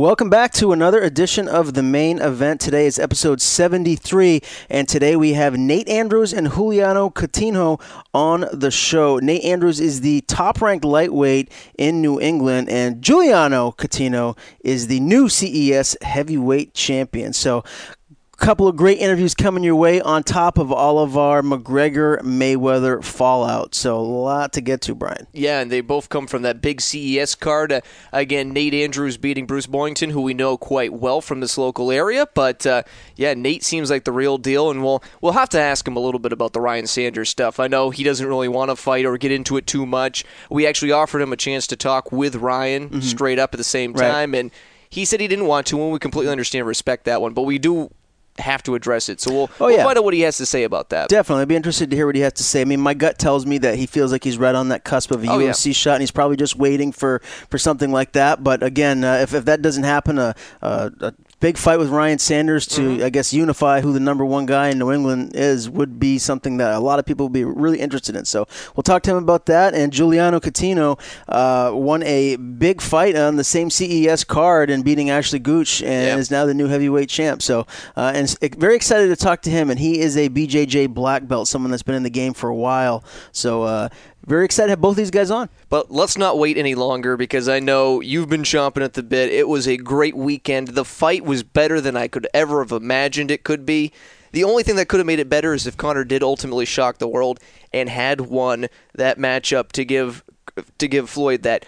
Welcome back to another edition of The Main Event. Today is episode 73, and today we have Nate Andrews and Juliano Coutinho on the show. Nate Andrews is the top-ranked lightweight in New England, and Juliano Coutinho is the new CES heavyweight champion. So, couple of great interviews coming your way on top of all of our McGregor-Mayweather fallout. So a lot to get to, Brian. Yeah, and they both come from that big CES card. Again, Nate Andrews beating Bruce Boyington, who we know quite well from this local area. But, yeah, Nate seems like the real deal, and we'll have to ask him a little bit about the Ryan Sanders stuff. I know he doesn't really want to fight or get into it too much. We actually offered him a chance to talk with Ryan straight up at the same time, and he said he didn't want to, and we completely understand and respect that one. But we do have to address it. So we'll find out what he has to say about that. Definitely. I'd be interested to hear what he has to say. I mean, my gut tells me that he feels like he's right on that cusp of a UFC shot, and he's probably just waiting for something like that. But again, if that doesn't happen, a big fight with Ryan Sanders to, I guess, unify who the number one guy in New England is would be something that a lot of people would be really interested in. So we'll talk to him about that. And Juliano Coutinho won a big fight on the same CES card and beating Ashley Gooch, and is now the new heavyweight champ. So, and very excited to talk to him, and he is a BJJ black belt, someone that's been in the game for a while. So very excited to have both these guys on. But let's not wait any longer, because I know you've been chomping at the bit. It was a great weekend. The fight was better than I could ever have imagined it could be. The only thing that could have made it better is if Conor did ultimately shock the world and had won that matchup to give Floyd that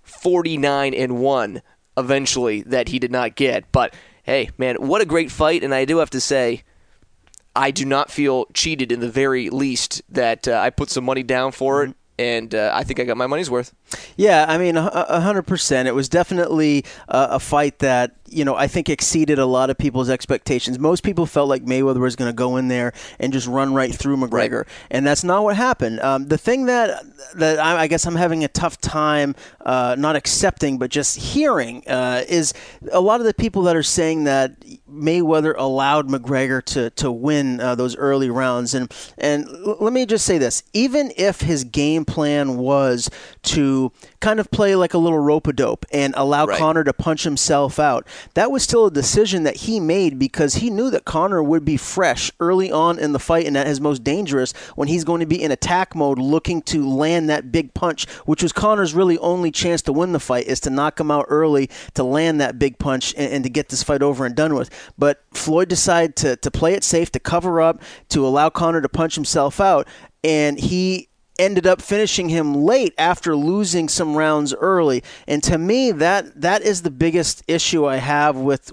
49-1 eventually that he did not get. But hey, man, what a great fight, and I do have to say, I do not feel cheated in the very least that I put some money down for it, and I think I got my money's worth. Yeah, I mean, 100%. It was definitely a fight that, I think exceeded a lot of people's expectations. Most people felt like Mayweather was going to go in there and just run right through McGregor, and that's not what happened. The thing that I guess I'm having a tough time not accepting, but just hearing, is a lot of the people that are saying that Mayweather allowed McGregor to win those early rounds. And let me just say this. Even if his game plan was to kind of play like a little rope-a-dope and allow Conor to punch himself out, that was still a decision that he made, because he knew that Conor would be fresh early on in the fight and at his most dangerous when he's going to be in attack mode looking to land that big punch, which was Conor's really only chance to win the fight, is to knock him out early, to land that big punch and to get this fight over and done with. But Floyd decided to play it safe, to cover up, to allow Conor to punch himself out, and he ended up finishing him late after losing some rounds early. And to me, that is the biggest issue I have with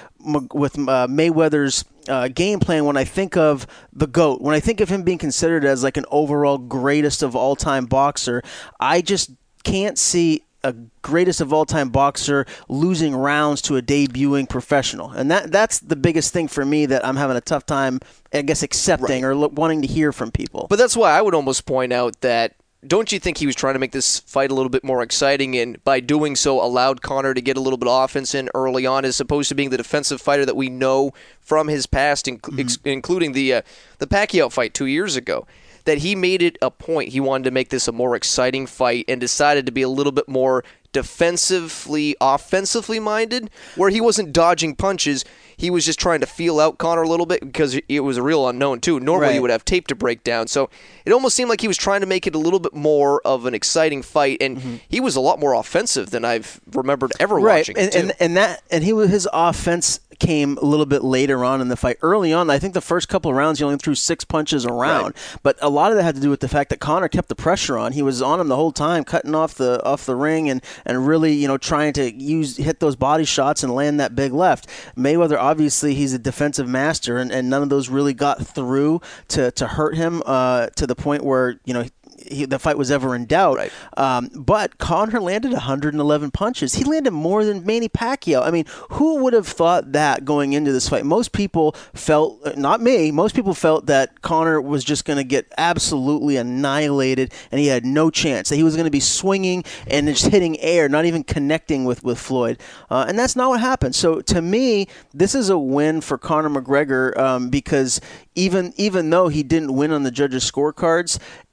Mayweather's game plan when I think of the GOAT. When I think of him being considered as like an overall greatest of all-time boxer, I just can't see a greatest of all-time boxer losing rounds to a debuting professional. And that's the biggest thing for me that I'm having a tough time, I guess, accepting or wanting to hear from people. But that's why I would almost point out that, don't you think he was trying to make this fight a little bit more exciting, and by doing so allowed Conor to get a little bit of offense in early on, as opposed to being the defensive fighter that we know from his past, including the Pacquiao fight 2 years ago? That he made it a point. He wanted to make this a more exciting fight and decided to be a little bit more defensively, offensively minded, where he wasn't dodging punches. He was just trying to feel out Conor a little bit, because it was a real unknown, too. Normally, you would have tape to break down. So it almost seemed like he was trying to make it a little bit more of an exciting fight, and he was a lot more offensive than I've remembered ever watching. His offense came a little bit later on in the fight. Early on, I think the first couple of rounds, he only threw 6 punches a round. But a lot of that had to do with the fact that Conor kept the pressure on. He was on him the whole time, cutting off the ring and really, trying to hit those body shots and land that big left. Mayweather, obviously, he's a defensive master, and none of those really got through to hurt him to the point where, the fight was ever in doubt. But Conor landed 111 punches. He landed more than Manny Pacquiao. I mean, who would have thought that going into this fight? Most people felt, not me, most people felt that Conor was just going to get absolutely annihilated and he had no chance, that he was going to be swinging and just hitting air, not even connecting with Floyd. And that's not what happened. So to me, this is a win for Conor McGregor, because even though he didn't win on the judges' scorecards,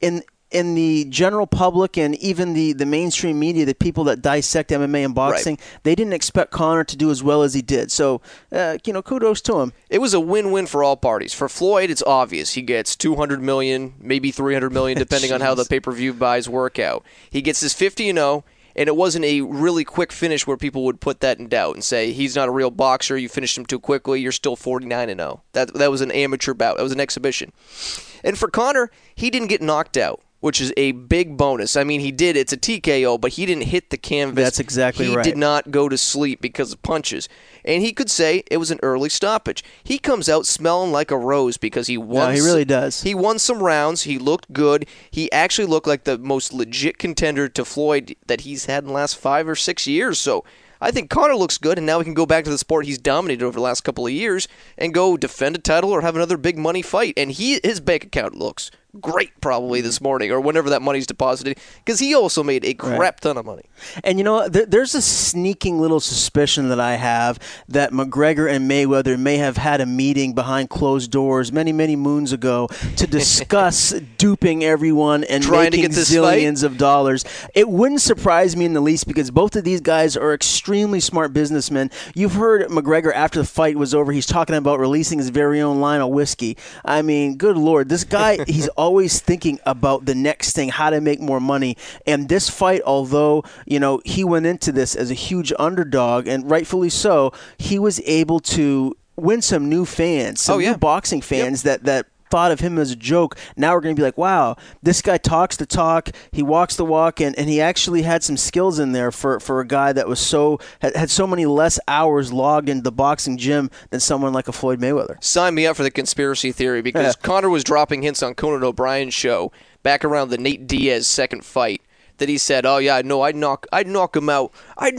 in the general public and even the mainstream media, the people that dissect MMA and boxing, they didn't expect Conor to do as well as he did. So, kudos to him. It was a win-win for all parties. For Floyd, it's obvious. He gets $200 million, maybe $300 million, depending on how the pay-per-view buys work out. He gets his 50-0, and it wasn't a really quick finish where people would put that in doubt and say, he's not a real boxer, you finished him too quickly, you're still 49-0. That was an amateur bout. That was an exhibition. And for Conor, he didn't get knocked out, which is a big bonus. I mean, he did. It's a TKO, but he didn't hit the canvas. That's exactly right. He did not go to sleep because of punches. And he could say it was an early stoppage. He comes out smelling like a rose because he won. No, he really does. He won some rounds. He looked good. He actually looked like the most legit contender to Floyd that he's had in the last 5 or 6 years. So I think Conor looks good, and now he can go back to the sport he's dominated over the last couple of years and go defend a title or have another big money fight. And his bank account looks great probably this morning or whenever that money's deposited, because he also made a crap ton of money. And there's a sneaking little suspicion that I have that McGregor and Mayweather may have had a meeting behind closed doors many, many moons ago to discuss duping everyone and trying making to get this zillions of dollars. It wouldn't surprise me in the least, because both of these guys are extremely smart businessmen. You've heard McGregor after the fight was over, he's talking about releasing his very own line of whiskey. I mean, good Lord, this guy, he's always thinking about the next thing, how to make more money. And this fight, although, he went into this as a huge underdog, and rightfully so, he was able to win some new fans, some new boxing fans that thought of him as a joke. Now we're going to be like, wow, this guy talks the talk, he walks the walk, and he actually had some skills in there for a guy that was had so many less hours logged into the boxing gym than someone like a Floyd Mayweather. Sign me up for the conspiracy theory, because Conor was dropping hints on Conan O'Brien's show back around the Nate Diaz second fight, that he said, oh yeah, no, I'd knock him out.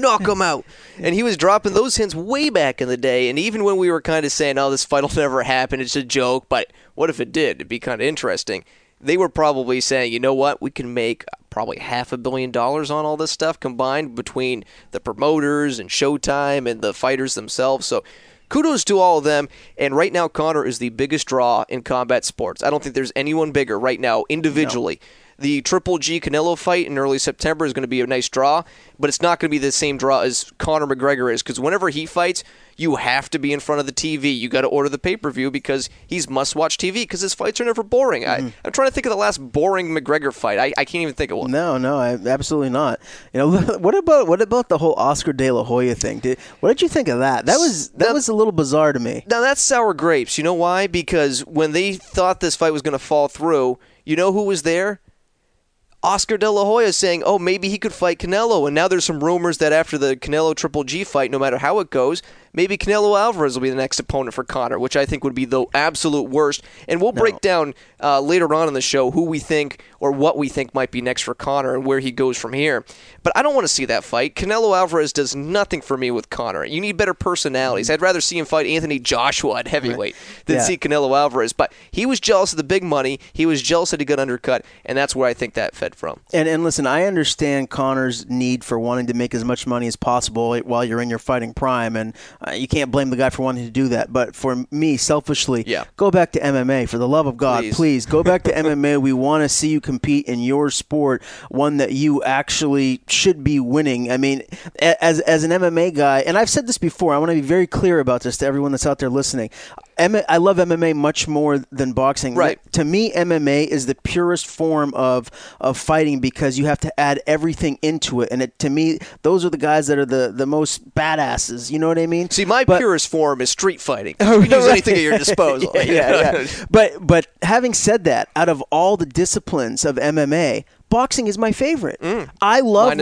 And he was dropping those hints way back in the day. And even when we were kind of saying, oh, this fight will never happen, it's a joke, but what if it did? It'd be kind of interesting. They were probably saying, you know what, we can make probably $500 million on all this stuff combined between the promoters and Showtime and the fighters themselves. So kudos to all of them. And right now, Conor is the biggest draw in combat sports. I don't think there's anyone bigger right now individually. No. The Triple G Canelo fight in early September is going to be a nice draw, but it's not going to be the same draw as Conor McGregor is, because whenever he fights, you have to be in front of the TV. You got to order the pay-per-view because he's must-watch TV, because his fights are never boring. I'm trying to think of the last boring McGregor fight. I can't even think of one. No, absolutely not. What about the whole Oscar De La Hoya thing? What did you think of that? That was a little bizarre to me. Now that's sour grapes. You know why? Because when they thought this fight was going to fall through, you know who was there? Oscar De La Hoya saying, oh, maybe he could fight Canelo. And now there's some rumors that after the Canelo Triple G fight, no matter how it goes, maybe Canelo Alvarez will be the next opponent for Conor, which I think would be the absolute worst. And we'll break down later on in the show who we think or what we think might be next for Conor and where he goes from here. But I don't want to see that fight. Canelo Alvarez does nothing for me with Conor. You need better personalities. I'd rather see him fight Anthony Joshua at heavyweight than see Canelo Alvarez. But he was jealous of the big money. He was jealous that he got undercut, and that's where I think that fed from. And listen, I understand Conor's need for wanting to make as much money as possible while you're in your fighting prime, and you can't blame the guy for wanting to do that. But for me, selfishly, go back to MMA. For the love of God, please go back to MMA. We want to see you compete in your sport, one that you actually should be winning. I mean, as an MMA guy, and I've said this before, I want to be very clear about this to everyone that's out there listening. I love MMA much more than boxing. Right. To me, MMA is the purest form of fighting, because you have to add everything into it. And to me, those are the guys that are the most badasses. You know what I mean? See, my purest form is street fighting. You can use anything at your disposal. Yeah. But having said that, out of all the disciplines of MMA, boxing is my favorite. I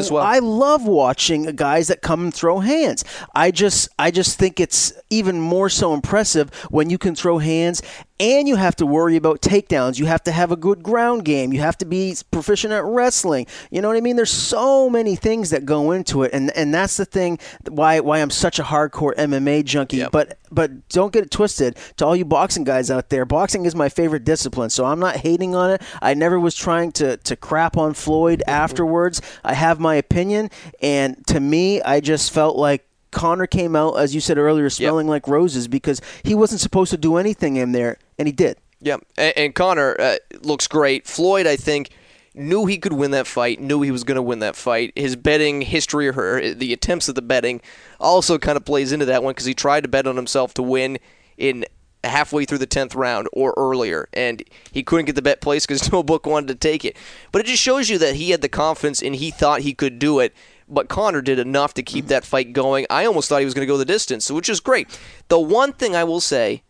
love watching guys that come and throw hands. I just think it's even more so impressive when you can throw hands and you have to worry about takedowns. You have to have a good ground game. You have to be proficient at wrestling. You know what I mean? There's so many things that go into it, and that's the thing why I'm such a hardcore MMA junkie. Yep. But don't get it twisted. To all you boxing guys out there, boxing is my favorite discipline, so I'm not hating on it. I never was trying to crap on Floyd afterwards. I have my opinion, and to me, I just felt like Conor came out, as you said earlier, smelling like roses, because he wasn't supposed to do anything in there, and he did. Yeah, and Conor looks great. Floyd, I think, knew he could win that fight, knew he was going to win that fight. His betting history, or the attempts at the betting, also kind of plays into that one because he tried to bet on himself to win in halfway through the 10th round or earlier, and he couldn't get the bet placed because no book wanted to take it. But it just shows you that he had the confidence and he thought he could do it, but Conor did enough to keep that fight going. I almost thought he was going to go the distance, which is great. The one thing I will say,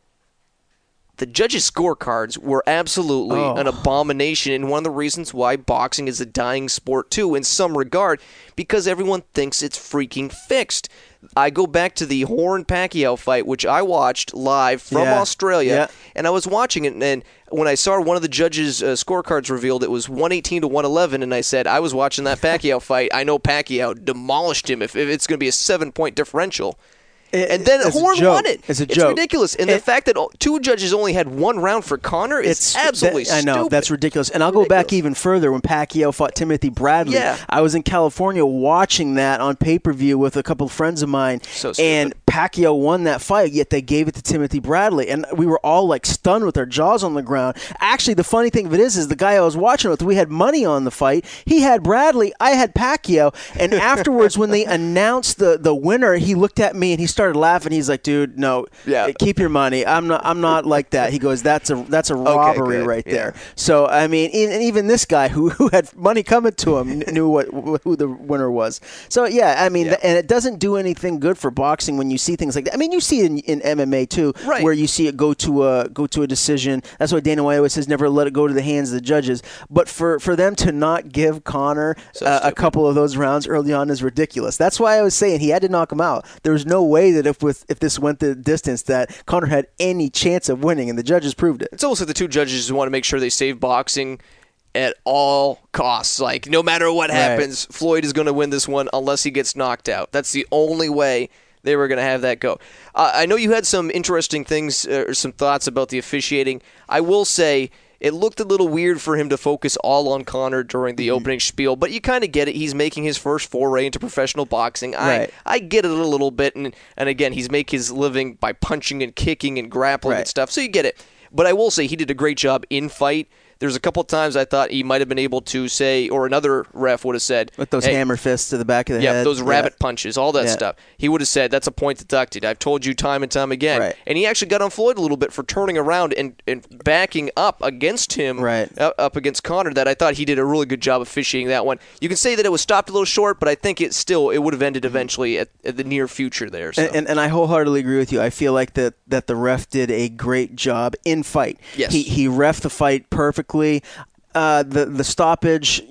the judges' scorecards were absolutely an abomination, and one of the reasons why boxing is a dying sport, too, in some regard, because everyone thinks it's freaking fixed. I go back to the Horn-Pacquiao fight, which I watched live from Australia, and I was watching it, and when I saw one of the judges' scorecards revealed, it was 118 to 111, and I said, I was watching that Pacquiao fight. I know Pacquiao demolished him if it's going to be a 7-point differential. And then Horn won it. It's a joke. Ridiculous. And the fact that two judges only had one round for Conor is absolutely stupid. I know, that's ridiculous. And I'll go back even further when Pacquiao fought Timothy Bradley. Yeah. I was in California watching that on pay-per-view with a couple of friends of mine. And Pacquiao won that fight, yet they gave it to Timothy Bradley. And we were all like stunned with our jaws on the ground. Actually, the funny thing of it is the guy I was watching with, we had money on the fight. He had Bradley. I had Pacquiao. And afterwards, when they announced the winner, he looked at me and he started laughing. He's like, dude, no, keep your money. I'm not like that. He goes, that's a robbery there. So, I mean, and even this guy who had money coming to him knew who the winner was. So, yeah, I mean, and it doesn't do anything good for boxing when you see things like that. I mean, you see it in MMA, too, where you see it go to a decision. That's why Dana White always says never let it go to the hands of the judges. But for them to not give Conor a couple of those rounds early on is ridiculous. That's why I was saying he had to knock him out. There was no way that if this went the distance that Conor had any chance of winning, and the judges proved it. It's almost like the two judges want to make sure they save boxing at all costs. Like, no matter what happens, Floyd is going to win this one unless he gets knocked out. That's the only way they were going to have that go. I know you had some interesting things or some thoughts about the officiating. I will say it looked a little weird for him to focus all on Conor during the opening spiel, but you kind of get it. He's making his first foray into professional boxing. I get it a little bit, and again, he's making his living by punching and kicking and grappling and stuff, so you get it. But I will say he did a great job in fight. There's a couple of times I thought he might have been able to say, or another ref would have said, with those hammer fists to the back of the head. Yeah, those rabbit punches, all that stuff. He would have said, that's a point deducted. I've told you time and time again. Right. And he actually got on Floyd a little bit for turning around and backing up against him, up against Conor, that I thought he did a really good job officiating that one. You can say that it was stopped a little short, but I think it would have ended eventually at the near future there. So. And I wholeheartedly agree with you. I feel like that the ref did a great job in fight. Yes. He reffed the fight perfectly. The stoppage,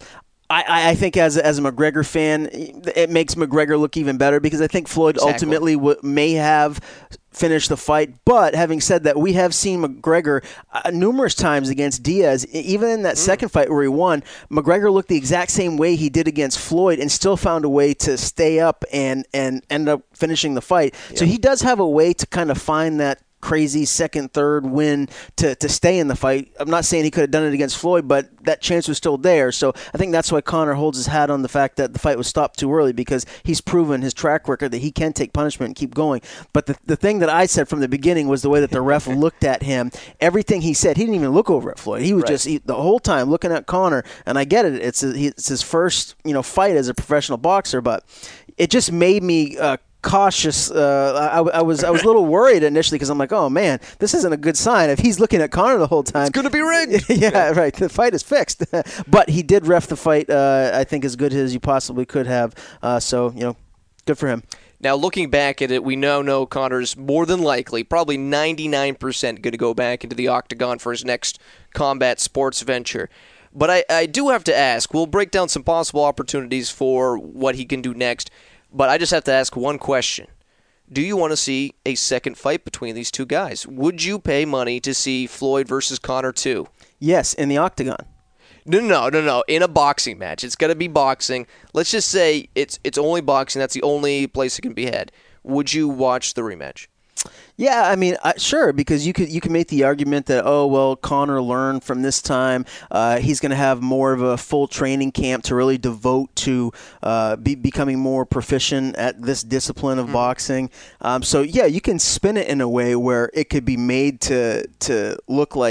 I think as a McGregor fan, it makes McGregor look even better because I think Floyd ultimately may have finished the fight. But having said that, we have seen McGregor numerous times against Diaz. Even in that second fight where he won, McGregor looked the exact same way he did against Floyd and still found a way to stay up and end up finishing the fight. Yeah. So he does have a way to kind of find that crazy second, third win to stay in the fight. I'm not saying he could have done it against Floyd, but that chance was still there. So I think that's why Conor holds his hat on the fact that the fight was stopped too early, because he's proven his track record that he can take punishment and keep going. But the thing that I said from the beginning was the way that the ref looked at him. Everything he said, he didn't even look over at Floyd. He was just the whole time looking at Conor. And I get it. It's his first fight as a professional boxer, but it just made me cautious. I was a little worried initially because I'm like, oh man, this isn't a good sign. If he's looking at Conor the whole time, it's going to be rigged. Yeah, right. The fight is fixed. But he did ref the fight, I think, as good as you possibly could have. So good for him. Now, looking back at it, we now know Conor's more than likely, probably 99% going to go back into the octagon for his next combat sports venture. But I do have to ask, we'll break down some possible opportunities for what he can do next. But I just have to ask one question. Do you want to see a second fight between these two guys? Would you pay money to see Floyd versus Conor 2? Yes, in the octagon. No. In a boxing match. It's got to be boxing. Let's just say it's only boxing. That's the only place it can be had. Would you watch the rematch? Yeah, I mean, sure, because you can make the argument that, Conor learned from this time. He's going to have more of a full training camp to really devote to becoming more proficient at this discipline of boxing. So, yeah, you can spin it in a way where it could be made to look like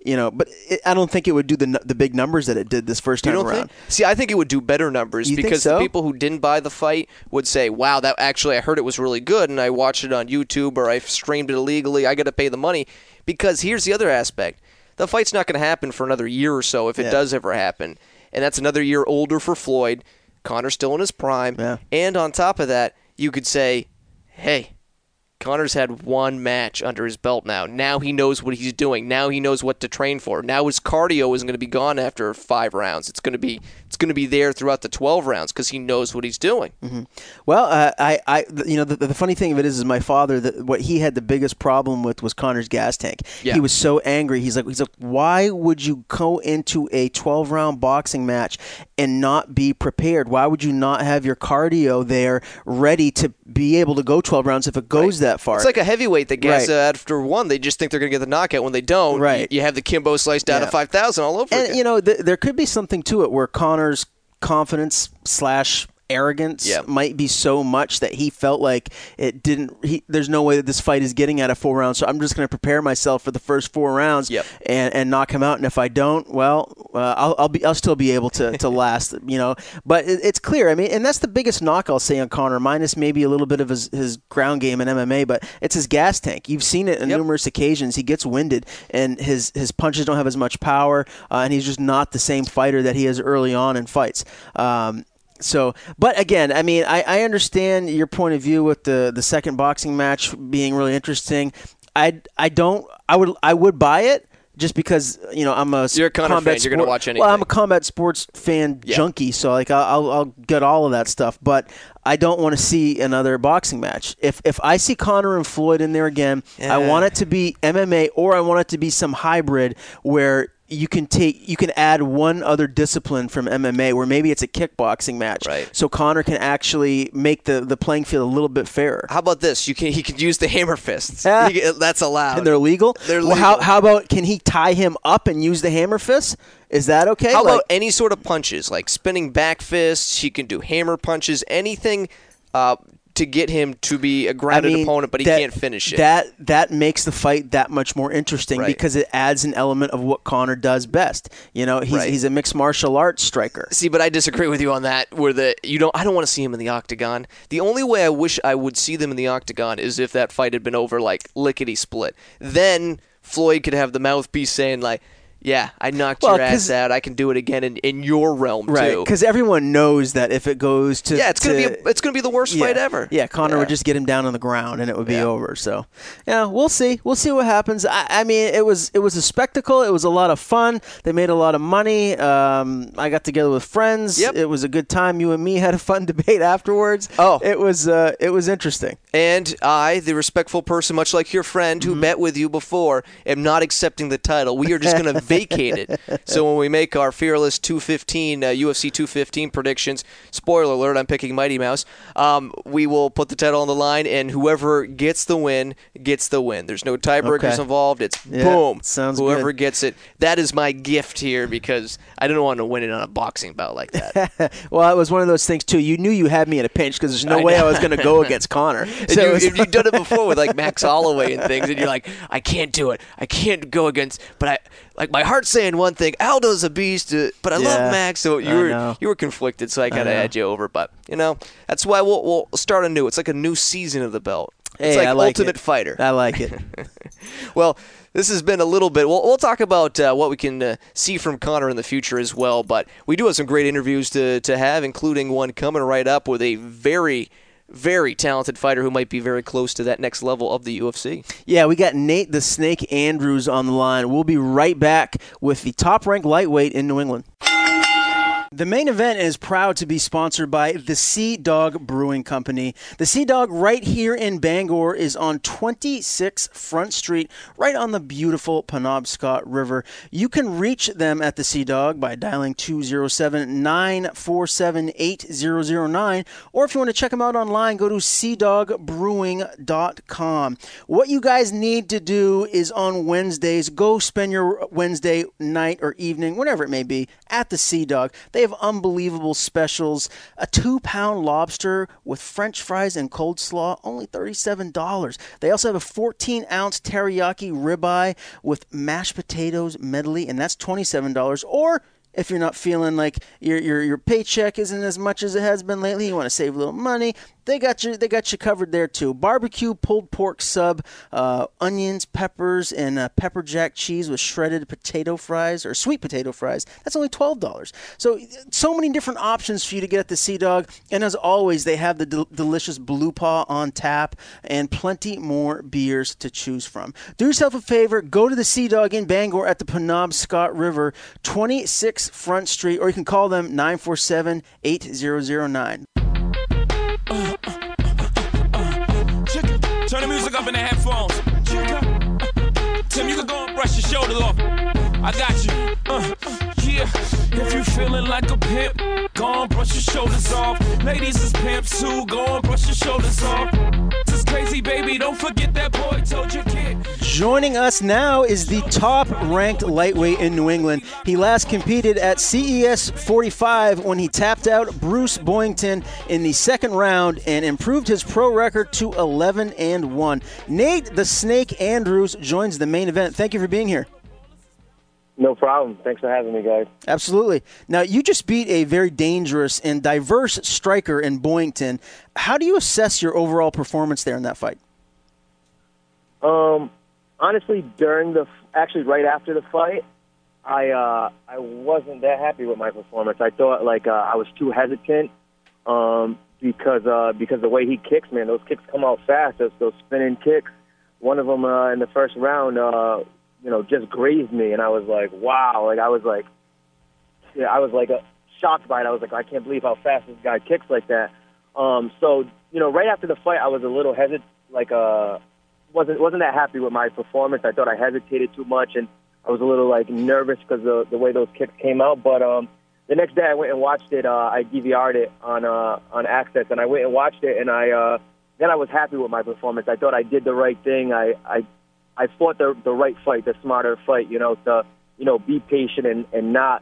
But I don't think it would do the big numbers that it did this first time around. See, I think it would do better numbers because the people who didn't buy the fight would say, wow, that actually I heard it was really good and I watched it on YouTube or I streamed it illegally. I got to pay the money. Because here's the other aspect. The fight's not going to happen for another year or so if it does ever happen. And that's another year older for Floyd. Conor's still in his prime. Yeah. And on top of that, you could say, hey, Conor's had one match under his belt now. Now he knows what he's doing. Now he knows what to train for. Now his cardio isn't going to be gone after 5 rounds. It's going to be there throughout the 12 rounds because he knows what he's doing. Mm-hmm. Well, the funny thing of it is my father. What he had the biggest problem with was Conor's gas tank. Yeah. He was so angry. He's like, why would you go into a 12-round boxing match and not be prepared? Why would you not have your cardio there ready to be able to go 12 rounds if it goes that far? It's like a heavyweight that gets after one. They just think they're going to get the knockout. When they don't, you have the Kimbo slice down to 5,000 all over again. And, there could be something to it where Conor's confidence / arrogance might be so much that he felt like there's no way that this fight is getting out of 4 rounds, so I'm just going to prepare myself for the first 4 rounds and knock him out, and if I don't, I'll still be able to last, but it's clear. I mean, and that's the biggest knock I'll say on Conor, minus maybe a little bit of his ground game in MMA, but it's his gas tank. You've seen it on numerous occasions. He gets winded and his punches don't have as much power, and he's just not the same fighter that he is early on in fights. But again, I mean, I understand your point of view with the second boxing match being really interesting. I would buy it just because you're a Conor fan. You're going to watch anything. Well, I'm a combat sports fan junkie, so I'll get all of that stuff. But I don't want to see another boxing match. If I see Conor and Floyd in there again, I want it to be MMA or I want it to be some hybrid where you can add one other discipline from MMA where maybe it's a kickboxing match. Right. So Conor can actually make the playing field a little bit fairer. How about this? He can use the hammer fists. That's allowed. And they're legal? They're legal. How about can he tie him up and use the hammer fists? Is that okay? How about any sort of punches, like spinning back fists? He can do hammer punches, anything to get him to be a grounded opponent, but he can't finish it. That makes the fight that much more interesting because it adds an element of what Conor does best. He's a mixed martial arts striker. See, but I disagree with you on that. I don't want to see him in the octagon. The only way I wish I would see them in the octagon is if that fight had been over like lickety split. Then Floyd could have the mouthpiece saying like, yeah, I knocked your ass out. I can do it again in your realm too. Because everyone knows that if it goes to it's gonna be the worst fight ever. Yeah, Conor would just get him down on the ground and it would be over. So we'll see. We'll see what happens. I mean, it was a spectacle. It was a lot of fun. They made a lot of money. I got together with friends. Yep. It was a good time. You and me had a fun debate afterwards. Oh, it was interesting. And I, the respectful person, much like your friend who bet with you before, am not accepting the title. We are just going to vacate it. So when we make our Fearless 215, UFC 215 predictions, spoiler alert, I'm picking Mighty Mouse, we will put the title on the line, and whoever gets the win gets the win. There's no tiebreakers involved. It's boom. Sounds whoever good. gets it. That is my gift here because I didn't want to win it on a boxing bout like that. Well, it was one of those things, too. You knew you had me in a pinch because there's no way I was going to go against Conor. So if you've done it before with like Max Holloway and things, and you're like, I can't do it. I can't go against, but my heart's saying one thing. Aldo's a beast, but I love Max. So you were conflicted, so I got to add you over. But that's why we'll start anew. It's like a new season of the belt. It's like Ultimate Fighter. I like it. Well, this has been a little bit. We'll talk about what we can see from Conor in the future as well. But we do have some great interviews to have, including one coming right up with a very, very talented fighter who might be very close to that next level of the UFC. Yeah, we got Nate the Snake Andrews on the line. We'll be right back with the top-ranked lightweight in New England. The main event is proud to be sponsored by the Sea Dog Brewing Company. The Sea Dog right here in Bangor is on 26 Front Street, right on the beautiful Penobscot River. You can reach them at the Sea Dog by dialing 207-947-8009, or if you want to check them out online, go to seadogbrewing.com. What you guys need to do is on Wednesdays, go spend your Wednesday night or evening, whatever it may be, at the Sea Dog. They have unbelievable specials. A 2-pound lobster with French fries and coleslaw, only $37. They also have a 14-ounce teriyaki ribeye with mashed potatoes medley, and that's $27. Or if you're not feeling like your paycheck isn't as much as it has been lately, you want to save a little money, they got you covered there too. Barbecue pulled pork sub, onions, peppers, and pepper jack cheese with shredded potato fries or sweet potato fries. That's only $12. So many different options for you to get at the Sea Dog. And as always, they have the delicious Blue Paw on tap and plenty more beers to choose from. Do yourself a favor, go to the Sea Dog in Bangor at the Penobscot River, 26 Front Street, or you can call them 947-8009. Turn the music up in the headphones. Tim, you can go and brush your shoulders off. I got you. Yeah, if you feeling like a pimp, go and brush your shoulders off. Ladies is pimps too, go and brush your shoulders off. This is crazy, baby, don't forget that boy told your kid. Joining us now is the top-ranked lightweight in New England. He last competed at CES 45 when he tapped out Bruce Boyington in the second round and improved his pro record to 11-1. Nate the Snake Andrews joins the main event. Thank you for being here. No problem. Thanks for having me, guys. Absolutely. Now, you just beat a very dangerous and diverse striker in Boyington. How do you assess your overall performance there in that fight? Honestly, right after the fight, I wasn't that happy with my performance. I thought I was too hesitant because the way he kicks, man, those kicks come out fast. Those spinning kicks. One of them in the first round, just grazed me, and I was like, wow. I was shocked by it. I was like, I can't believe how fast this guy kicks like that. Right after the fight, I was a little hesitant, wasn't that happy with my performance. I thought I hesitated too much, and I was a little nervous because the way those kicks came out. But the next day, I went and watched it. I DVR'd it on Access, and I went and watched it, and then I was happy with my performance. I thought I did the right thing. I fought the right fight, the smarter fight. To be patient and not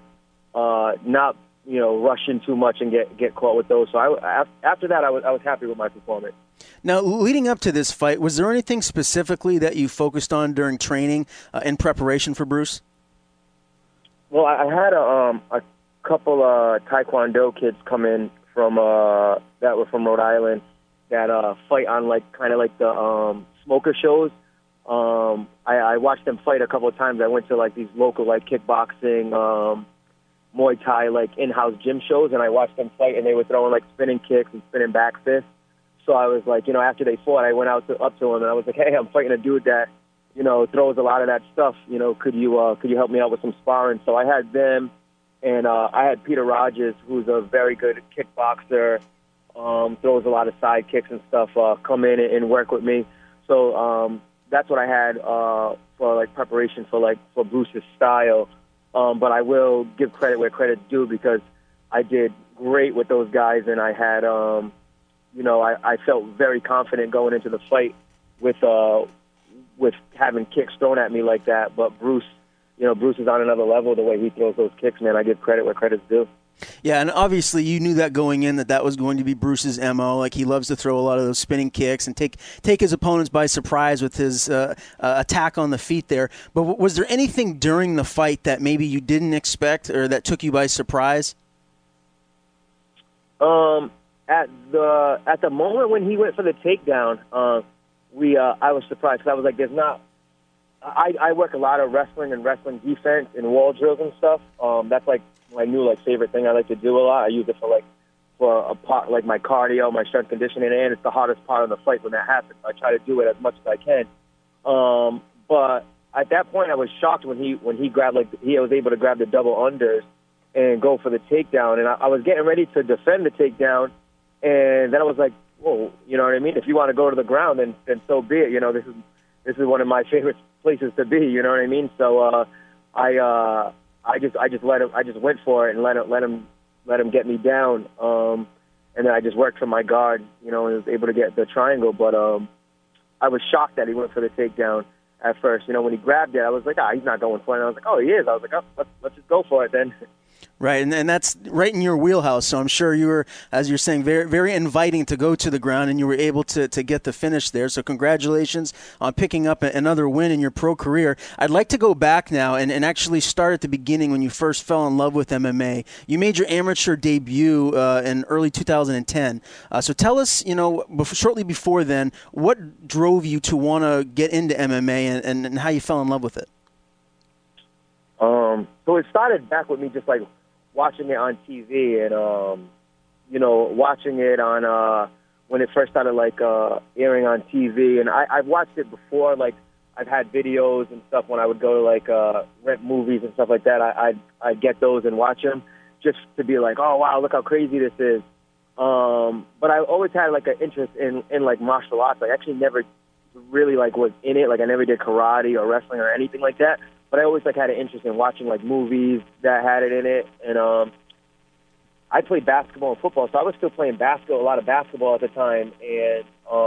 rush in too much and get caught with those. So after that, I was happy with my performance. Now, leading up to this fight, was there anything specifically that you focused on during training in preparation for Bruce? Well, I had a couple Taekwondo kids come in that were from Rhode Island that fight on the smoker shows. I watched them fight a couple of times. I went to these local kickboxing, Muay Thai in-house gym shows, and I watched them fight, and they were throwing spinning kicks and spinning back fists. So I was after they fought, I went up to them and I was like, hey, I'm fighting a dude that throws a lot of that stuff. Could you help me out with some sparring? So I had them, and I had Peter Rogers, who's a very good kickboxer, throws a lot of side kicks and stuff, come in and work with me. So that's what I had for preparation for Bruce's style. But I will give credit where credit's due because I did great with those guys, and I had I felt very confident going into the fight with having kicks thrown at me like that. But Bruce is on another level the way he throws those kicks, man. I give credit where credit's due. Yeah, and obviously you knew that going in that was going to be Bruce's MO. He loves to throw a lot of those spinning kicks and take his opponents by surprise with his attack on the feet there. But was there anything during the fight that maybe you didn't expect or that took you by surprise? At the moment when he went for the takedown, I was surprised because I was like, "There's not." I work a lot of wrestling and wrestling defense and wall drills and stuff. That's my new favorite thing I like to do a lot. I use it for a part my cardio, my strength conditioning, and it's the hardest part of the fight when that happens. I try to do it as much as I can. But at that point, I was shocked when he grabbed he was able to grab the double unders and go for the takedown. And I was getting ready to defend the takedown, and then I was like, whoa, you know what I mean? If you want to go to the ground, then so be it. This is one of my favorite places to be. You know what I mean? So I just went for it and let him get me down. And then I just worked from my guard, and was able to get the triangle. But I was shocked that he went for the takedown at first. When he grabbed it, I was like, he's not going for it. And I was like, oh, he is. I was like, oh, let's just go for it then. Right, and that's right in your wheelhouse. So I'm sure you were, as you're saying, very, very inviting to go to the ground, and you were able to get the finish there. So congratulations on picking up another win in your pro career. I'd like to go back now and actually start at the beginning when you first fell in love with MMA. You made your amateur debut in early 2010. So tell us, shortly before then, what drove you to want to get into MMA and how you fell in love with it? So it started back with me just like watching it on TV and, watching it on when it first started like airing on TV. And I've watched it before, like I've had videos and stuff when I would go to like rent movies and stuff like that. I'd get those and watch them just to be like, oh, wow, look how crazy this is. But I always had like an interest in like martial arts. I actually never really like was in it. Like I never did karate or wrestling or anything like that. But I always like had an interest in watching like movies that had it in it, and I played basketball and football, so I was still playing a lot of basketball at the time, and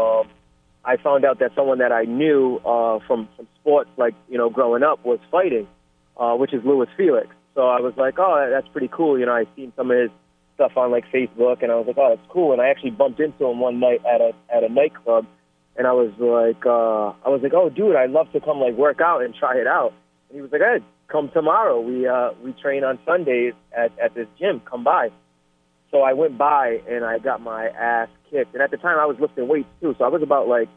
I found out that someone that I knew from sports, like growing up, was fighting, which is Louis Felix. So I was like, oh, that's pretty cool. I seen some of his stuff on like Facebook, and I was like, oh, that's cool. And I actually bumped into him one night at a nightclub, and I was like, oh, dude, I'd love to come like work out and try it out. And he was like, hey, come tomorrow. We train on Sundays at this gym. Come by. So I went by, and I got my ass kicked. And at the time, I was lifting weights, too. So I was about, like,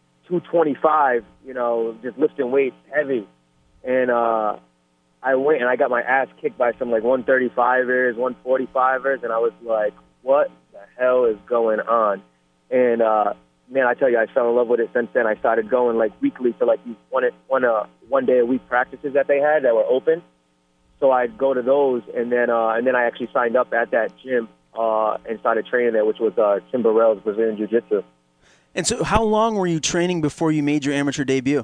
225, just lifting weights heavy. And I went, and I got my ass kicked by some, like, 135ers, 145ers. And I was like, what the hell is going on? And, man, I tell you, I fell in love with it since then. I started going, like, weekly to, like, these one-day-a-week practices that they had that were open. So I'd go to those, and then I actually signed up at that gym and started training there, which was Tim Burrell's Brazilian Jiu-Jitsu. And so how long were you training before you made your amateur debut?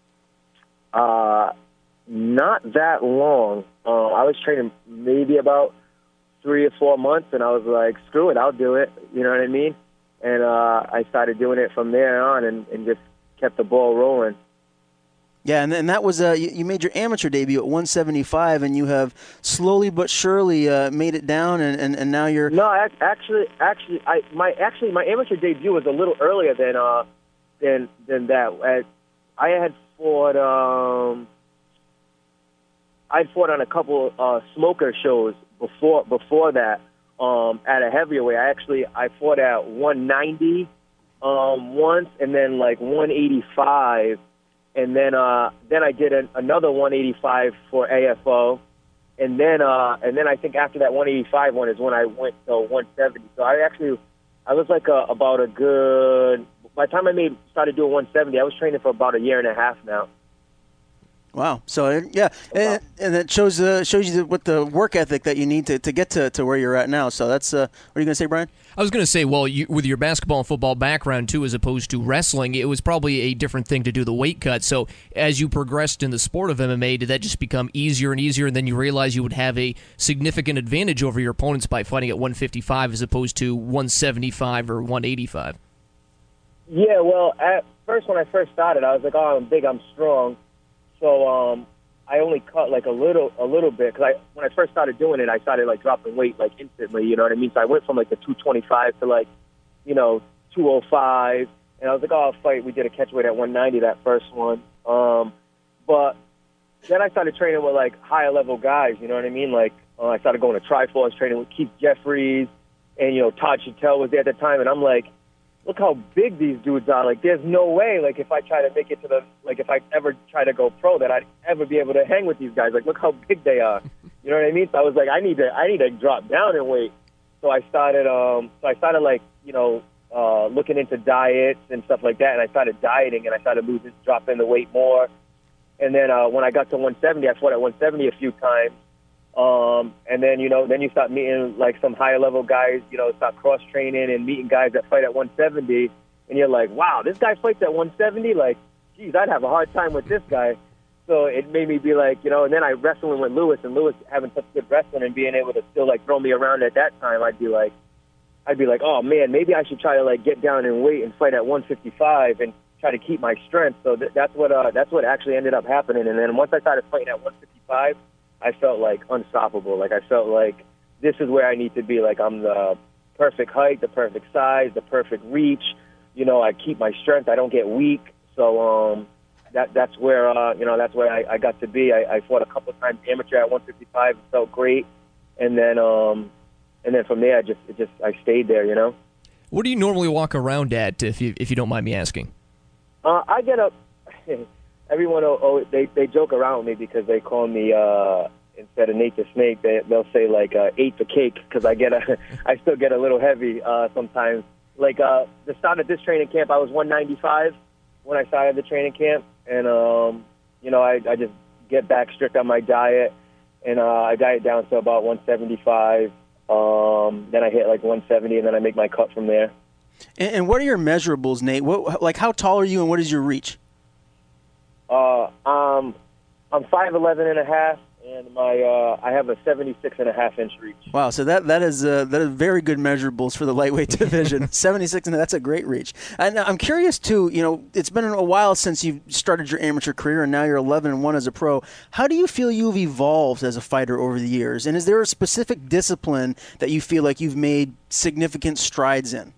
Not that long. I was training maybe about 3 or 4 months, and I was like, screw it, I'll do it. You know what I mean? And I started doing it from there on and just kept the ball rolling. Yeah, and that was you made your amateur debut at 175, and you have slowly but surely made it down, and now you're. No, actually, my amateur debut was a little earlier than that. I had fought on a couple smoker shows before that. At a heavier weight, I fought at 190 once, and then like 185. And then I did another 185 for AFO, and then I think after that 185 one is when I went to 170. So I was like about a good. By the time I started doing 170, I was training for about a year and a half now. Wow. So, yeah, and it shows you what the work ethic that you need to get to where you're at now. So that's what are you going to say, Brian? I was going to say, well, with your basketball and football background, too, as opposed to wrestling, it was probably a different thing to do the weight cut. So as you progressed in the sport of MMA, did that just become easier and easier, and then you realized you would have a significant advantage over your opponents by fighting at 155 as opposed to 175 or 185? Yeah, well, at first when I first started, I was like, oh, I'm big, I'm strong. So I only cut like a little bit because when I first started doing it, I started like dropping weight like instantly. You know what I mean? So I went from like the 225 to like 205, and I was like, oh, I'll fight. We did a catch weight at 190 that first one, but then I started training with like higher level guys. You know what I mean? Like I started going to Triforce, training with Keith Jeffries, and Todd Chattel was there at the time, and I'm like, look how big these dudes are. Like, there's no way, like, if I try to make it to if I ever try to go pro, that I'd ever be able to hang with these guys. Like, look how big they are. You know what I mean? So I was like, I need to drop down in weight. So I started, looking into diets and stuff like that, and I started dieting, and I started dropping the weight more. And then when I got to 170, I fought at 170 a few times. And then, then you start meeting like some higher level guys, start cross training and meeting guys that fight at 170. And you're like, wow, this guy fights at 170? Like, geez, I'd have a hard time with this guy. So it made me be like, and then I wrestling with Lewis, and Lewis having such good wrestling and being able to still like throw me around at that time, I'd be like, oh man, maybe I should try to like get down in weight and fight at 155 and try to keep my strength. So that's what actually ended up happening. And then once I started fighting at 155, I felt like unstoppable. Like I felt like this is where I need to be. Like I'm the perfect height, the perfect size, the perfect reach. You know, I keep my strength. I don't get weak. So that's where that's where I got to be. I fought a couple of times amateur at 155. It felt great, and then from there I stayed there. You know. What do you normally walk around at, if you don't mind me asking? I get up. Everyone, they joke around with me because they call me instead of Nate the Snake, they'll say like 8 the cake because I still get a little heavy sometimes. Like the start of this training camp, I was 195 when I started the training camp, and I just get back strict on my diet, and I diet down to about 175. Then I hit like 170, and then I make my cut from there. And what are your measurables, Nate? How tall are you, and what is your reach? I'm 5'11" and a half, and I have a 76.5 inch reach. Wow, so that is very good measurables for the lightweight division. 76, and that's a great reach. And I'm curious too. You know, it's been a while since you started your amateur career, and now you're 11-1 as a pro. How do you feel you've evolved as a fighter over the years? And is there a specific discipline that you feel like you've made significant strides in?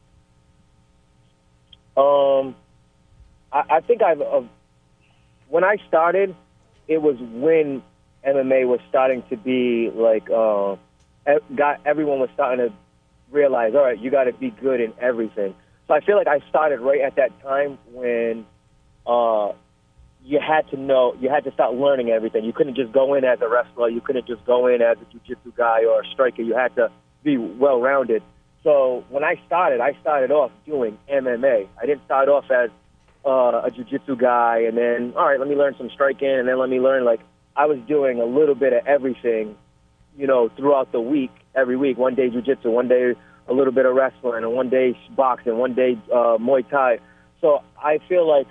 I think when I started, it was when MMA was starting to be like, everyone was starting to realize, all right, you got to be good in everything. So I feel like I started right at that time when you had to start learning everything. You couldn't just go in as a wrestler. You couldn't just go in as a jiu-jitsu guy or a striker. You had to be well-rounded. So when I started off doing MMA. I didn't start off as a jiu-jitsu guy and then, all right, let me learn some striking, and then let me learn, like, I was doing a little bit of everything, throughout the week, every week. One day jiu-jitsu, one day a little bit of wrestling, and one day boxing, one day Muay Thai. So I feel like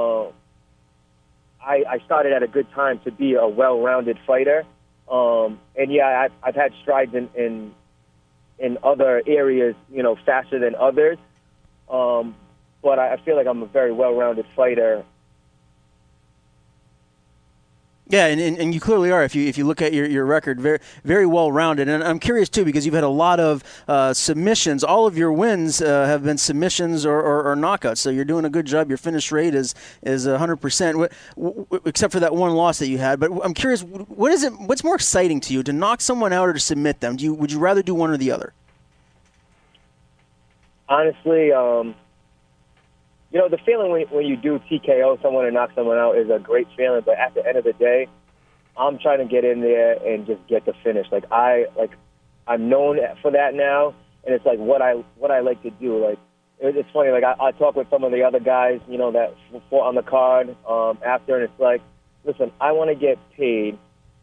I started at a good time to be a well-rounded fighter. And yeah, I've had strides in other areas, faster than others. But I feel like I'm a very well-rounded fighter. Yeah, and you clearly are. If you look at your record, very very well-rounded. And I'm curious too, because you've had a lot of submissions. All of your wins have been submissions or knockouts. So you're doing a good job. Your finish rate is 100%, except for that one loss that you had. But I'm curious, what's more exciting to you, to knock someone out or to submit them? Would you rather do one or the other? Honestly, the feeling when you do TKO someone and knock someone out is a great feeling. But at the end of the day, I'm trying to get in there and just get the finish. I'm known for that now, and it's like what I like to do. Like, it's funny. Like I talk with some of the other guys, that fought on the card after, and it's like, listen, I want to get paid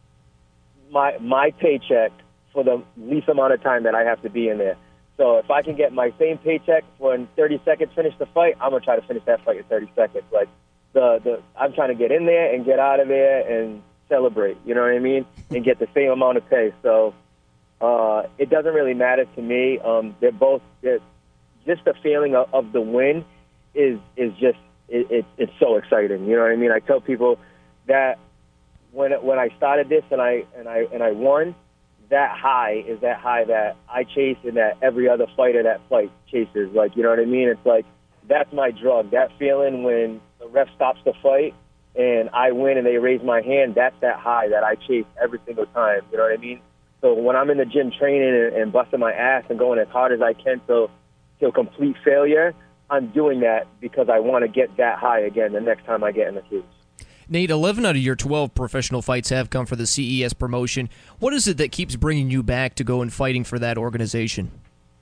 my paycheck for the least amount of time that I have to be in there. So if I can get my same paycheck for in 30 seconds, finish the fight, I'm gonna try to finish that fight in 30 seconds. Like I'm trying to get in there and get out of there and celebrate. You know what I mean? And get the same amount of pay. So it doesn't really matter to me. They're just the feeling of the win is just it's so exciting. You know what I mean? I tell people that when I started this and I won. That high is that high that I chase and that every other fighter that fights chases. Like, you know what I mean? It's like, that's my drug. That feeling when the ref stops the fight and I win and they raise my hand, that's that high that I chase every single time. You know what I mean? So when I'm in the gym training and busting my ass and going as hard as I can till complete failure, I'm doing that because I want to get that high again the next time I get in the cage. Nate, 11 out of your 12 professional fights have come for the CES promotion. What is it that keeps bringing you back to go and fighting for that organization?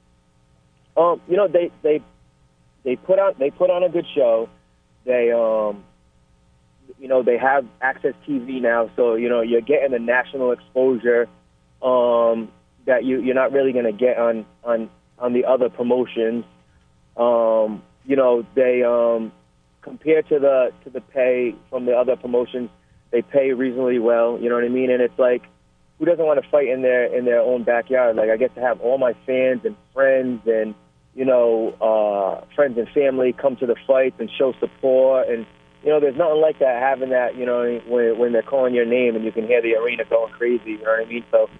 They put on a good show. They they have Access TV now, so you're getting the national exposure that you're not really going to get on the other promotions. They compared to the pay from the other promotions, they pay reasonably well. You know what I mean? And it's like, who doesn't want to fight in their own backyard? Like, I get to have all my fans and friends and friends and family come to the fights and show support, and there's nothing like that, having that, when they're calling your name and you can hear the arena going crazy, you know what I mean? So,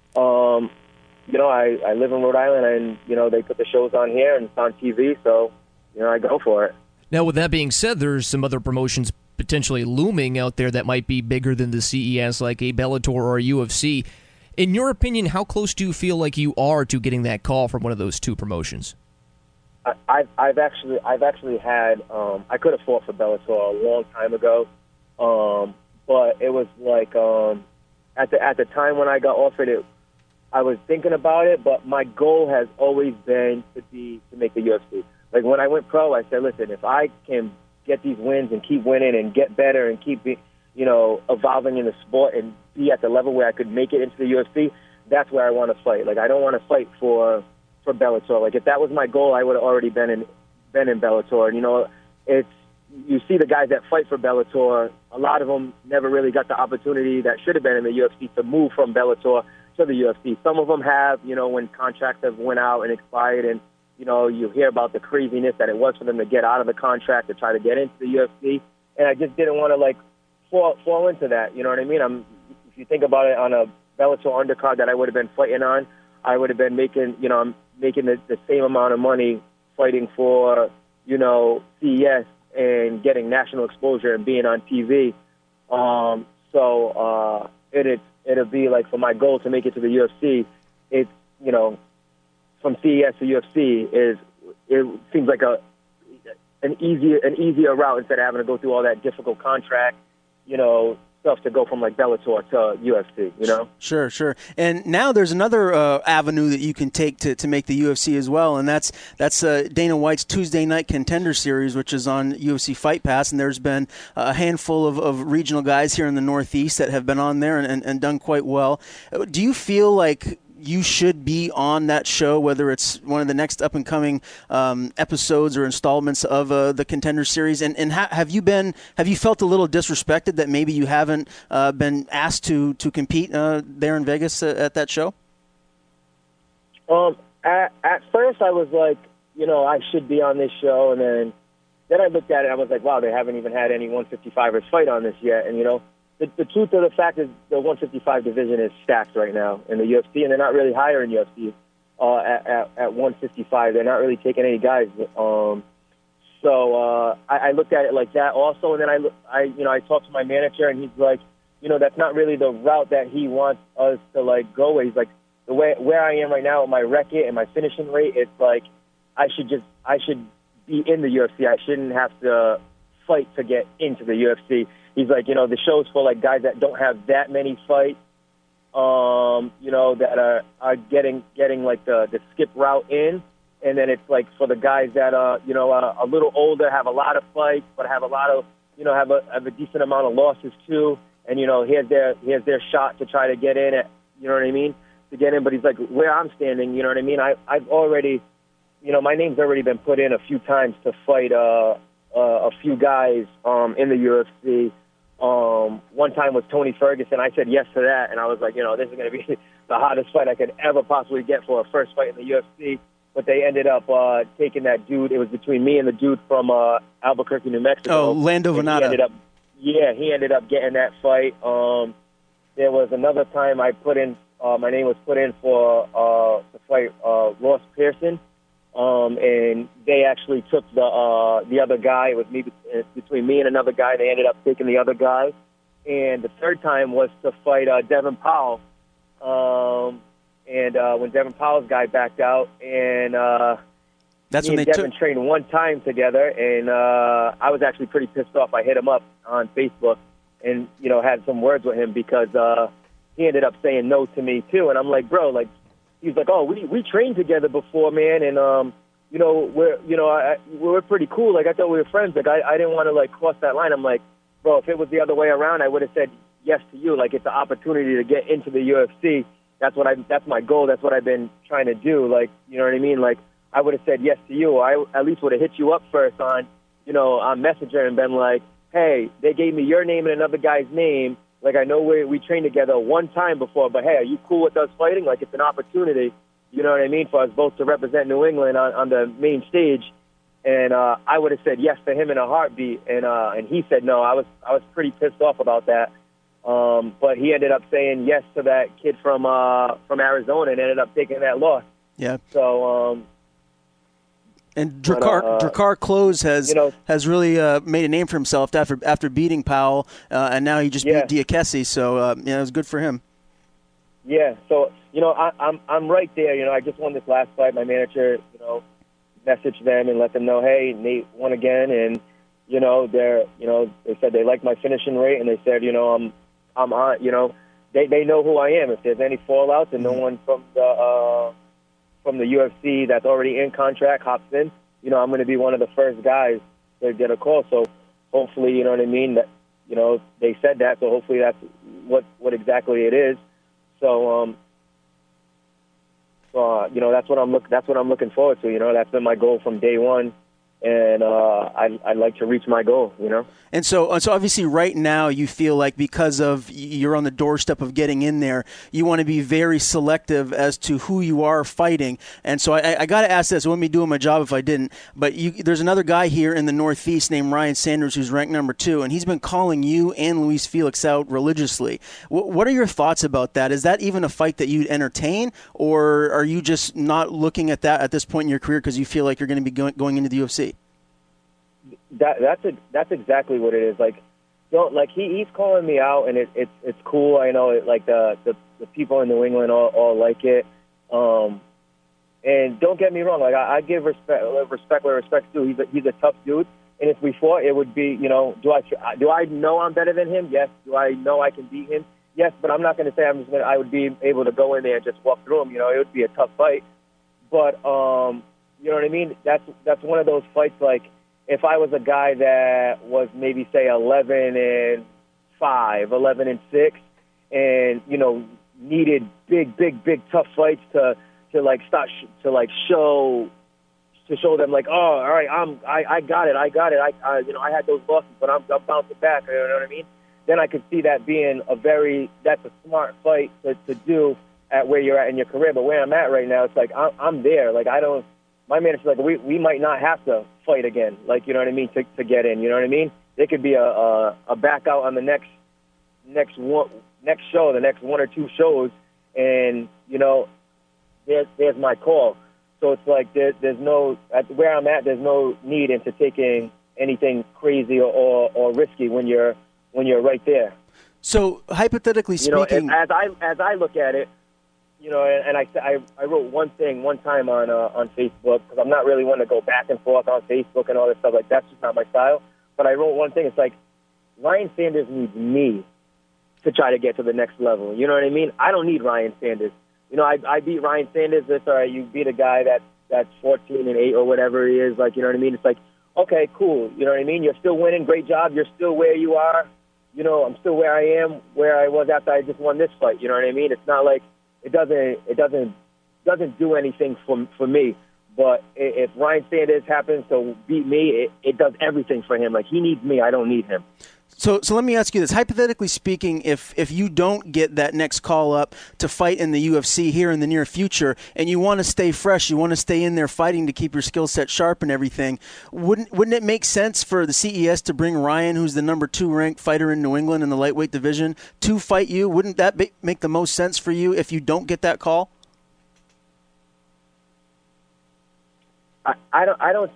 I live in Rhode Island, and, they put the shows on here and it's on TV, so, I go for it. Now, with that being said, there's some other promotions potentially looming out there that might be bigger than the CES, like a Bellator or a UFC. In your opinion, how close do you feel like you are to getting that call from one of those two promotions? I've actually had I could have fought for Bellator a long time ago, but it was like at the time when I got offered it, I was thinking about it, but my goal has always been to make the UFC. Like when I went pro, I said, listen, if I can get these wins and keep winning and get better and keep evolving in the sport and be at the level where I could make it into the UFC, that's where I want to fight. Like I don't want to fight for Bellator. Like if that was my goal, I would have already been in Bellator. And you see the guys that fight for Bellator, a lot of them never really got the opportunity that should have been in the UFC to move from Bellator to the UFC. Some of them have, when contracts have went out and expired, and you hear about the craziness that it was for them to get out of the contract to try to get into the UFC. And I just didn't want to fall into that. You know what I mean? If you think about it, on a Bellator undercard that I would have been fighting on, I would have been making the same amount of money fighting for, CES and getting national exposure and being on TV. It'll be like, for my goal to make it to the UFC, it's, from CES to UFC it seems like an easier route instead of having to go through all that difficult contract, stuff to go from like Bellator to UFC, Sure. And now there's another avenue that you can take to make the UFC as well, and that's Dana White's Tuesday Night Contender Series, which is on UFC Fight Pass, and there's been a handful of regional guys here in the Northeast that have been on there and done quite well. Do you feel like you should be on that show, whether it's one of the next up-and-coming episodes or installments of the Contender Series? And have you felt a little disrespected that maybe you haven't been asked to compete there in Vegas at that show? At first I was like, I should be on this show, and then I looked at it and I was like, wow, they haven't even had any 155ers fight on this yet, and The truth of the fact is the 155 division is stacked right now in the UFC, and they're not really hiring UFC at 155. They're not really taking any guys. So I looked at it like that also, and then I talked to my manager, and he's like, that's not really the route that he wants us to go. He's like, the way where I am right now with my record and my finishing rate, it's like I should be in the UFC. I shouldn't have to fight to get into the UFC. He's like, the show's for guys that don't have that many fights, that are getting the skip route in, and then it's for the guys that are a little older, have a lot of fights, but have a lot of have a decent amount of losses too, and here's their shot to try to get in at what I mean, to get in. But he's like, where I'm standing, what I mean, I've already, my name's already been put in a few times to fight a few guys in the UFC. One time was Tony Ferguson. I said yes to that, and I was like, this is going to be the hottest fight I could ever possibly get for a first fight in the UFC. But they ended up taking that dude. It was between me and the dude from Albuquerque, New Mexico. Oh, Lando Venata. He ended up getting that fight. There was another time I put in, my name was put in for to fight Ross Pearson. And they actually took the other guy. It was between me and another guy. They ended up taking the other guy. And the third time was to fight Devin Powell. When Devin Powell's guy backed out, and that's me when and they Devin trained one time together, and I was actually pretty pissed off. I hit him up on Facebook and had some words with him because he ended up saying no to me too. And I'm like, bro, he's like, oh, we trained together before, man, and we're pretty cool. I thought we were friends. I didn't want to cross that line. I'm like, bro, if it was the other way around, I would have said yes to you. It's an opportunity to get into the UFC. That's my goal. That's what I've been trying to do. You know what I mean? I would have said yes to you. I at least would have hit you up first on Messenger and been like, hey, they gave me your name and another guy's name. I know we trained together one time before, but hey, are you cool with us fighting? It's an opportunity, you know what I mean, for us both to represent New England on the main stage. And I would have said yes to him in a heartbeat, and he said no. I was pretty pissed off about that. But he ended up saying yes to that kid from Arizona and ended up taking that loss. Yeah. So. And Drakkar Klose has really made a name for himself after beating Powell, and now he just beat Diakese. So it was good for him. Yeah. So I'm right there. I just won this last fight. My manager, messaged them and let them know, hey, Nate won again, and they said they liked my finishing rate, and they said, I'm on. They know who I am. If there's any fallouts and no one from the UFC that's already in contract hops in, I'm going to be one of the first guys to get a call. So hopefully, you know what I mean, that, they said that, so hopefully that's what exactly it is. So, that's what I'm looking forward to. That's been my goal from day one. And I'd like to reach my goal, And so obviously right now you feel like because of you're on the doorstep of getting in there, you want to be very selective as to who you are fighting. And so I got to ask this. I wouldn't be doing my job if I didn't. But there's another guy here in the Northeast named Ryan Sanders who's ranked number 2, and he's been calling you and Luis Felix out religiously. What are your thoughts about that? Is that even a fight that you'd entertain, or are you just not looking at that at this point in your career because you feel like you're going to be going into the UFC? That's exactly what it is. He's calling me out, and it's cool. I know the people in New England all like it. And don't get me wrong, I give respect where respect's due. He's a tough dude, and if we fought, it would be do I know I'm better than him? Yes. Do I know I can beat him? Yes. But I'm not going to say I would be able to go in there and just walk through him. It would be a tough fight. But you know what I mean? That's one of those fights like. If I was a guy that was maybe, say, 11-5, 11-6, and, needed big, tough fights to show them, like, oh, all right, I got it. I had those losses, but I'm bouncing back, you know what I mean? Then I could see that being that's a smart fight to do at where you're at in your career. But where I'm at right now, it's like, I'm there. Like, my manager's like, we might not have to fight again, you know what I mean, to get in, you know what I mean? There could be a back out on the next show, the next 1 or 2 shows, and, there's my call. So it's like there's no, where I'm at, there's no need into taking anything crazy or risky when you're right there. So hypothetically speaking, as I look at it, and I wrote one thing one time on Facebook, because I'm not really one to go back and forth on Facebook and all this stuff. Like, that's just not my style. But I wrote one thing. It's like, Ryan Sanders needs me to try to get to the next level. You know what I mean? I don't need Ryan Sanders. I beat Ryan Sanders. It's all right. You beat a guy that's 14-8 or whatever he is. Like, you know what I mean? It's like, okay, cool. You know what I mean? You're still winning. Great job. You're still where you are. I'm still where I am, where I was after I just won this fight. You know what I mean? It's not like, it doesn't do anything for me. But if Ryan Sanders happens to beat me, it does everything for him. Like, he needs me, I don't need him. So let me ask you this. Hypothetically speaking, if you don't get that next call up to fight in the UFC here in the near future, and you want to stay fresh, you want to stay in there fighting to keep your skill set sharp and everything, wouldn't it make sense for the CES to bring Ryan, who's the number 2 ranked fighter in New England in the lightweight division, to fight you? Wouldn't that make the most sense for you if you don't get that call? I don't.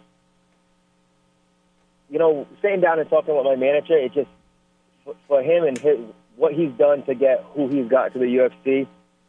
Sitting down and talking with my manager, it just, for him and what he's done to get who he's got to the UFC,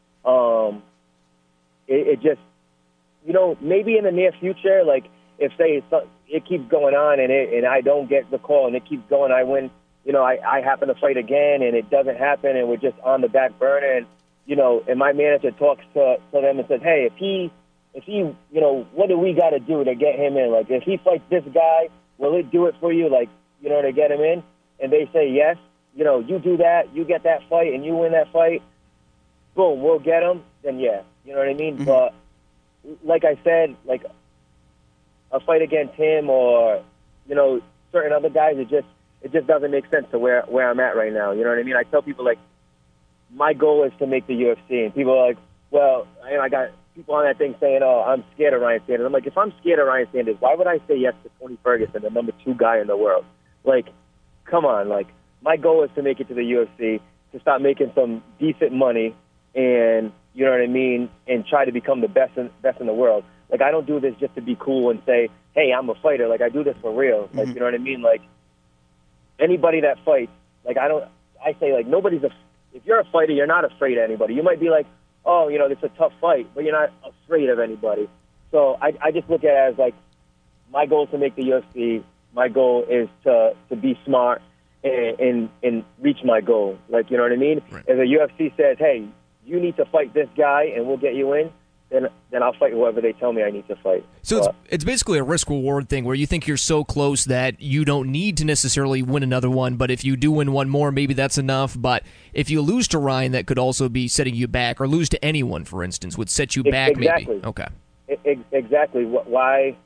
it just, maybe in the near future, like, if, say, it keeps going on and I don't get the call and it keeps going, I win, I happen to fight again and it doesn't happen and we're just on the back burner and, and my manager talks to them and says, hey, if he, what do we got to do to get him in? Like, if he fights this guy, will it do it for you, to get him in? And they say yes. You do that, you get that fight, and you win that fight, boom, we'll get him, then yeah. You know what I mean? Mm-hmm. But like I said, like, a fight against him or, certain other guys, it just doesn't make sense to where I'm at right now. You know what I mean? I tell people, like, my goal is to make the UFC. And people are like, well, I got people on that thing saying, "Oh, I'm scared of Ryan Sanders." I'm like, if I'm scared of Ryan Sanders, why would I say yes to Tony Ferguson, the number 2 guy in the world? Like, come on. Like, my goal is to make it to the UFC, to start making some decent money, and you know what I mean, and try to become the best in the world. Like, I don't do this just to be cool and say, "Hey, I'm a fighter." Like, I do this for real. Like, you know what I mean? Like, anybody that fights, like, I say, like, if you're a fighter, you're not afraid of anybody. You might be like, "Oh, you know, it's a tough fight," but you're not afraid of anybody. So I just look at it as, like, my goal is to make the UFC. My goal is to be smart and reach my goal. Like, you know what I mean? Right. If the UFC says, "Hey, you need to fight this guy and we'll get you in," then I'll fight whoever they tell me I need to fight. So it's basically a risk-reward thing where you think you're so close that you don't need to necessarily win another one, but if you do win one more, maybe that's enough. But if you lose to Ryan, that could also be setting you back, or lose to anyone, for instance, would set you back exactly. maybe. Okay. Exactly. Why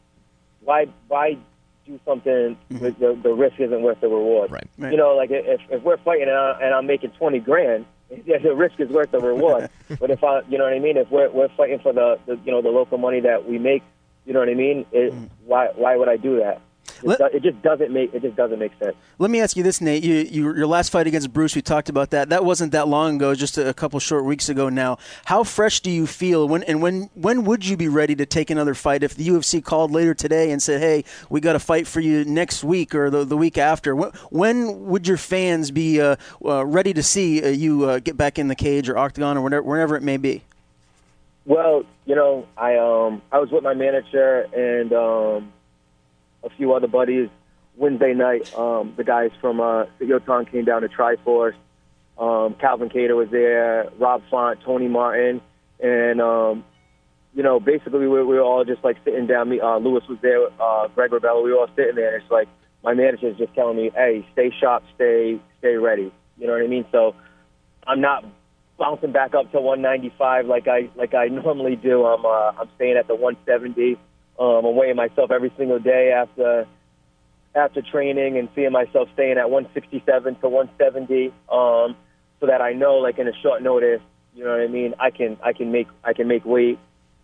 do something with the risk isn't worth the reward? Right. You know, like if we're fighting and I'm making $20 grand, the risk is worth the reward. But if you know what I mean, if we're fighting for the local money that we make, you know what I mean? Why would I do that? It just doesn't make sense. Let me ask you this, Nate. Your last fight against Bruce, we talked about that. That wasn't that long ago, just a couple short weeks ago now. How fresh do you feel? When would you be ready to take another fight if the UFC called later today and said, "Hey, we got a fight for you next week or the week after"? When would your fans be ready to see you get back in the cage or octagon or wherever it may be? Well, you know, I was with my manager and a few other buddies Wednesday night. The guys from Yotan came down to Triforce. Calvin Cater was there, Rob Font, Tony Martin, and you know, basically we were all just like sitting down. Lewis was there, Greg Rebello. We were all sitting there. And it's like my manager's just telling me, "Hey, stay sharp, stay ready." You know what I mean? So I'm not bouncing back up to 195 like I normally do. I'm staying at the 170. I'm weighing myself every single day after training and seeing myself staying at 167 to 170, so that I know, like, in a short notice, you know what I mean, I can make weight.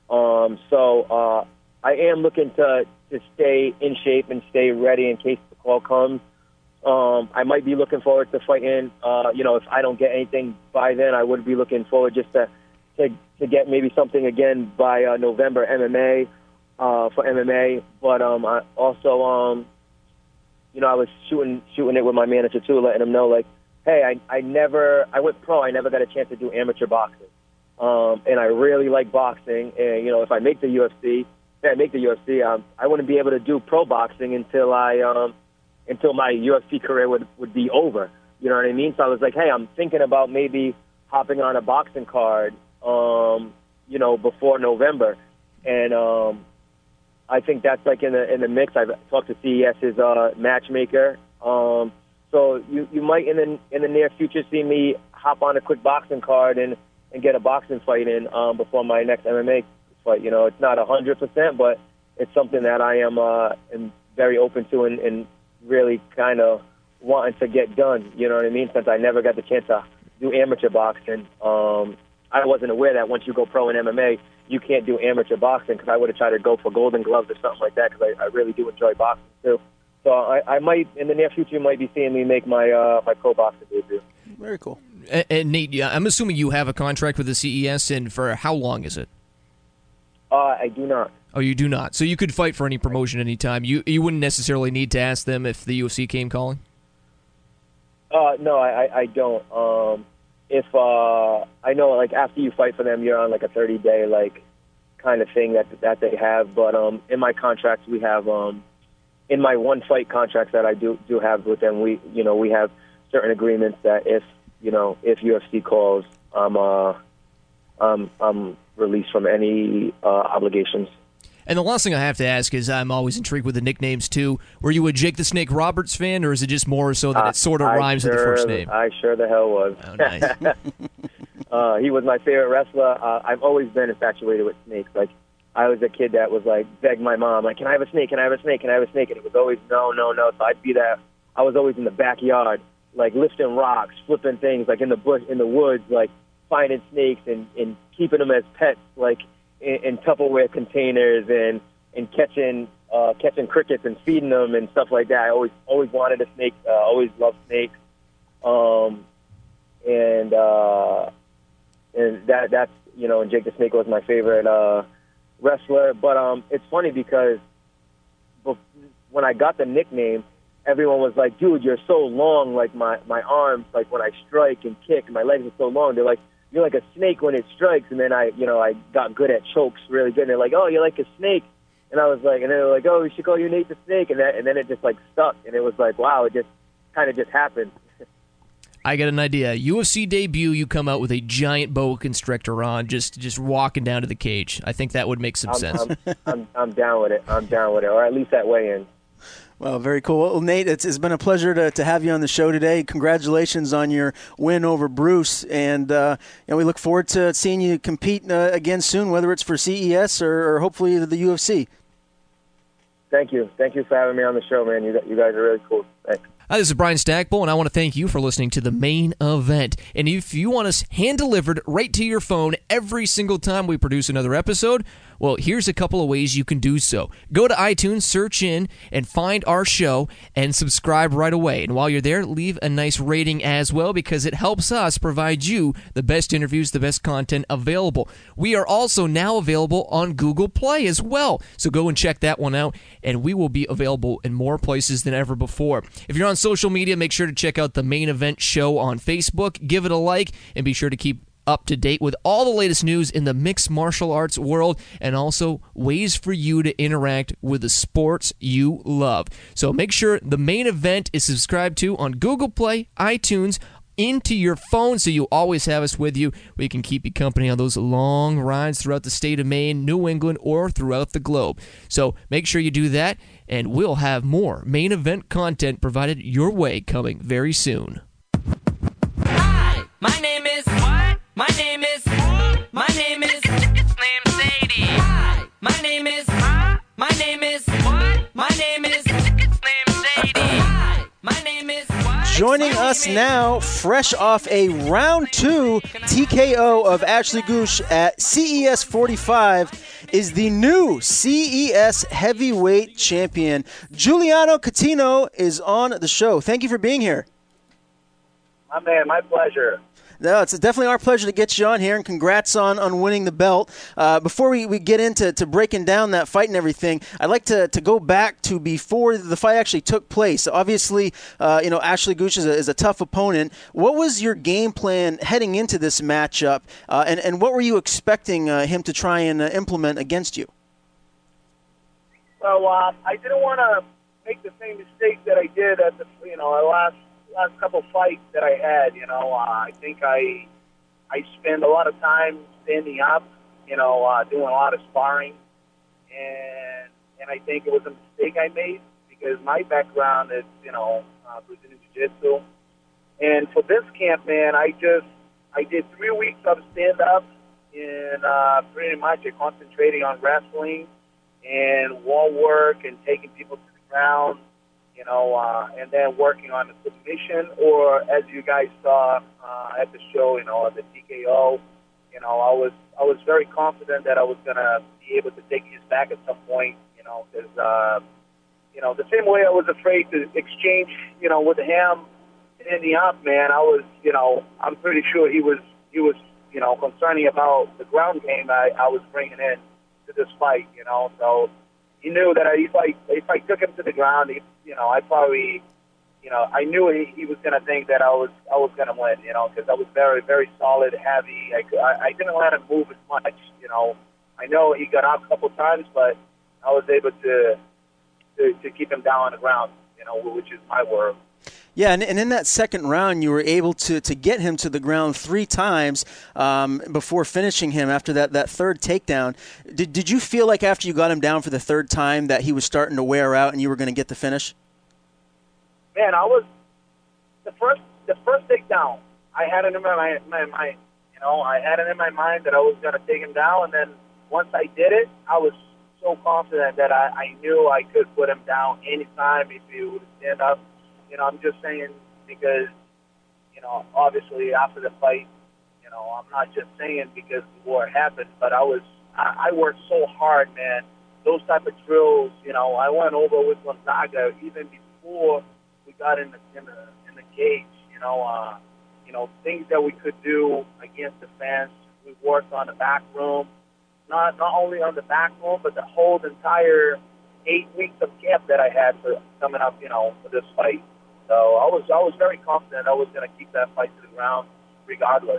So I am looking to stay in shape and stay ready in case the call comes. I might be looking forward to fighting. You know, if I don't get anything by then, I would be looking forward just to get maybe something again by November MMA. For MMA, but I also, you know, I was shooting it with my manager too, letting him know, like, hey, I went pro, I never got a chance to do amateur boxing, and I really like boxing, and you know, if I make the UFC, I wouldn't be able to do pro boxing until my UFC career would be over, you know what I mean? So I was like, hey, I'm thinking about maybe hopping on a boxing card, you know, before November, and I think that's like in the mix. I've talked to CES's matchmaker, so you might in the near future see me hop on a quick boxing card and get a boxing fight in before my next MMA fight. You know, it's not 100%, but it's something that I am very open to and really kind of wanting to get done. You know what I mean? Since I never got the chance to do amateur boxing, I wasn't aware that once you go pro in MMA, you can't do amateur boxing, because I would have tried to go for Golden Gloves or something like that, because I really do enjoy boxing too. So I might, in the near future, you might be seeing me make my pro boxing debut. Very cool. And Nate, I'm assuming you have a contract with the CES, and for how long is it? I do not. Oh, you do not. So you could fight for any promotion anytime. You wouldn't necessarily need to ask them if the UFC came calling? No, I don't. If I know, like, after you fight for them, you're on like a 30-day like kind of thing that they have. But in my contracts, we have in my one fight contracts that I do have with them, we have certain agreements that if UFC calls, I'm released from any obligations. And the last thing I have to ask is, I'm always intrigued with the nicknames too. Were you a Jake the Snake Roberts fan, or is it just more so that it sort of rhymes with the first name? I sure the hell was. Oh, nice. He was my favorite wrestler. I've always been infatuated with snakes. Like, I was a kid that was like, begged my mom, like, can I have a snake? Can I have a snake? Can I have a snake? And it was always no. So I'd be that. I was always in the backyard, like lifting rocks, flipping things, like in the bush, in the woods, like finding snakes and keeping them as pets, like in Tupperware containers and catching crickets and feeding them and stuff like that. I always wanted a snake. Always loved snakes. And that's and Jake the Snake was my favorite wrestler. But it's funny because when I got the nickname, everyone was like, "Dude, you're so long. Like my arms, like when I strike and kick, my legs are so long." They're like, "You're like a snake when it strikes." And then I got good at chokes really good. And they're like, "Oh, you're like a snake." And I was like, and then they're like, "Oh, we should call you Nate the Snake." And then it just like stuck. And it was like, wow, it just kind of just happened. I got an idea. UFC debut, you come out with a giant boa constrictor on, just walking down to the cage. I think that would make some sense. I'm down with it. Or at least at weigh-in. Well, very cool. Well, Nate, it's been a pleasure to have you on the show today. Congratulations on your win over Bruce, and we look forward to seeing you compete again soon, whether it's for CES or hopefully the UFC. Thank you for having me on the show, man. You guys are really cool. Thanks. Hi, this is Brian Stackpole, and I want to thank you for listening to The Main Event. And if you want us hand-delivered right to your phone every single time we produce another episode, well, here's a couple of ways you can do so. Go to iTunes, search in, and find our show, and subscribe right away. And while you're there, leave a nice rating as well, because it helps us provide you the best interviews, the best content available. We are also now available on Google Play as well, so go and check that one out, and we will be available in more places than ever before. If you're on social media, make sure to check out The Main Event Show on Facebook, give it a like, and be sure to keep up to date with all the latest news in the mixed martial arts world, and also ways for you to interact with the sports you love. So make sure The Main Event is subscribed to on Google Play, iTunes, into your phone, so you always have us with you. We can keep you company on those long rides throughout the state of Maine, New England, or throughout the globe. So make sure you do that, and we'll have more Main Event content provided your way coming very soon. Hi, my name is what? My name is name's Sadie. Hi, my name is what? My name is name's Sadie. Hi, my name is what? Joining us now, fresh off a round 2 TKO of Ashley Gooch at CES 45, is the new CES heavyweight champion. Giuliano Coutinho is on the show. Thank you for being here. My pleasure. No, it's definitely our pleasure to get you on here, and congrats on winning the belt. Before we get into breaking down that fight and everything, I'd like to go back to before the fight actually took place. Obviously, Ashley Gooch is a tough opponent. What was your game plan heading into this matchup, and what were you expecting him to try and implement against you? Well, I didn't want to make the same mistake that I did at the last couple fights that I had. I think I spend a lot of time standing up, doing a lot of sparring, and I think it was a mistake I made because my background is, Brazilian Jiu-Jitsu. And for this camp, man, I did 3 weeks of stand-up, and pretty much concentrating on wrestling and wall work and taking people to the ground, and then working on the submission, or as you guys saw at the show, at the TKO, I was very confident that I was gonna be able to take his back at some point, because the same way I was afraid to exchange, with him in the up, man, I was, I'm pretty sure he was, concerning about the ground game I was bringing in to this fight, so he knew that if I took him to the ground, I probably, I knew he was going to think that I was going to win, because I was very, very solid, heavy. I didn't let him move as much, I know he got out a couple times, but I was able to keep him down on the ground, which is my work. Yeah, and in that second round, you were able to get him to the ground 3 times before finishing him after that third takedown. Did you feel like after you got him down for the third time that he was starting to wear out and you were going to get the finish? Man, I was the first takedown. I had it in my mind. I had it in my mind that I was going to take him down, and then once I did it, I was so confident that I knew I could put him down anytime if he would stand up. I'm just saying because, obviously after the fight, I'm not just saying because the war happened, but I was I worked so hard, man. Those type of drills, you know, I went over with Gonzaga even before we got in the cage. You know, things that we could do against the fence. We worked on the back room, not only on the back room, but the whole entire 8 weeks of camp that I had for coming up, you know, for this fight. So I was very confident I was going to keep that fight to the ground, regardless.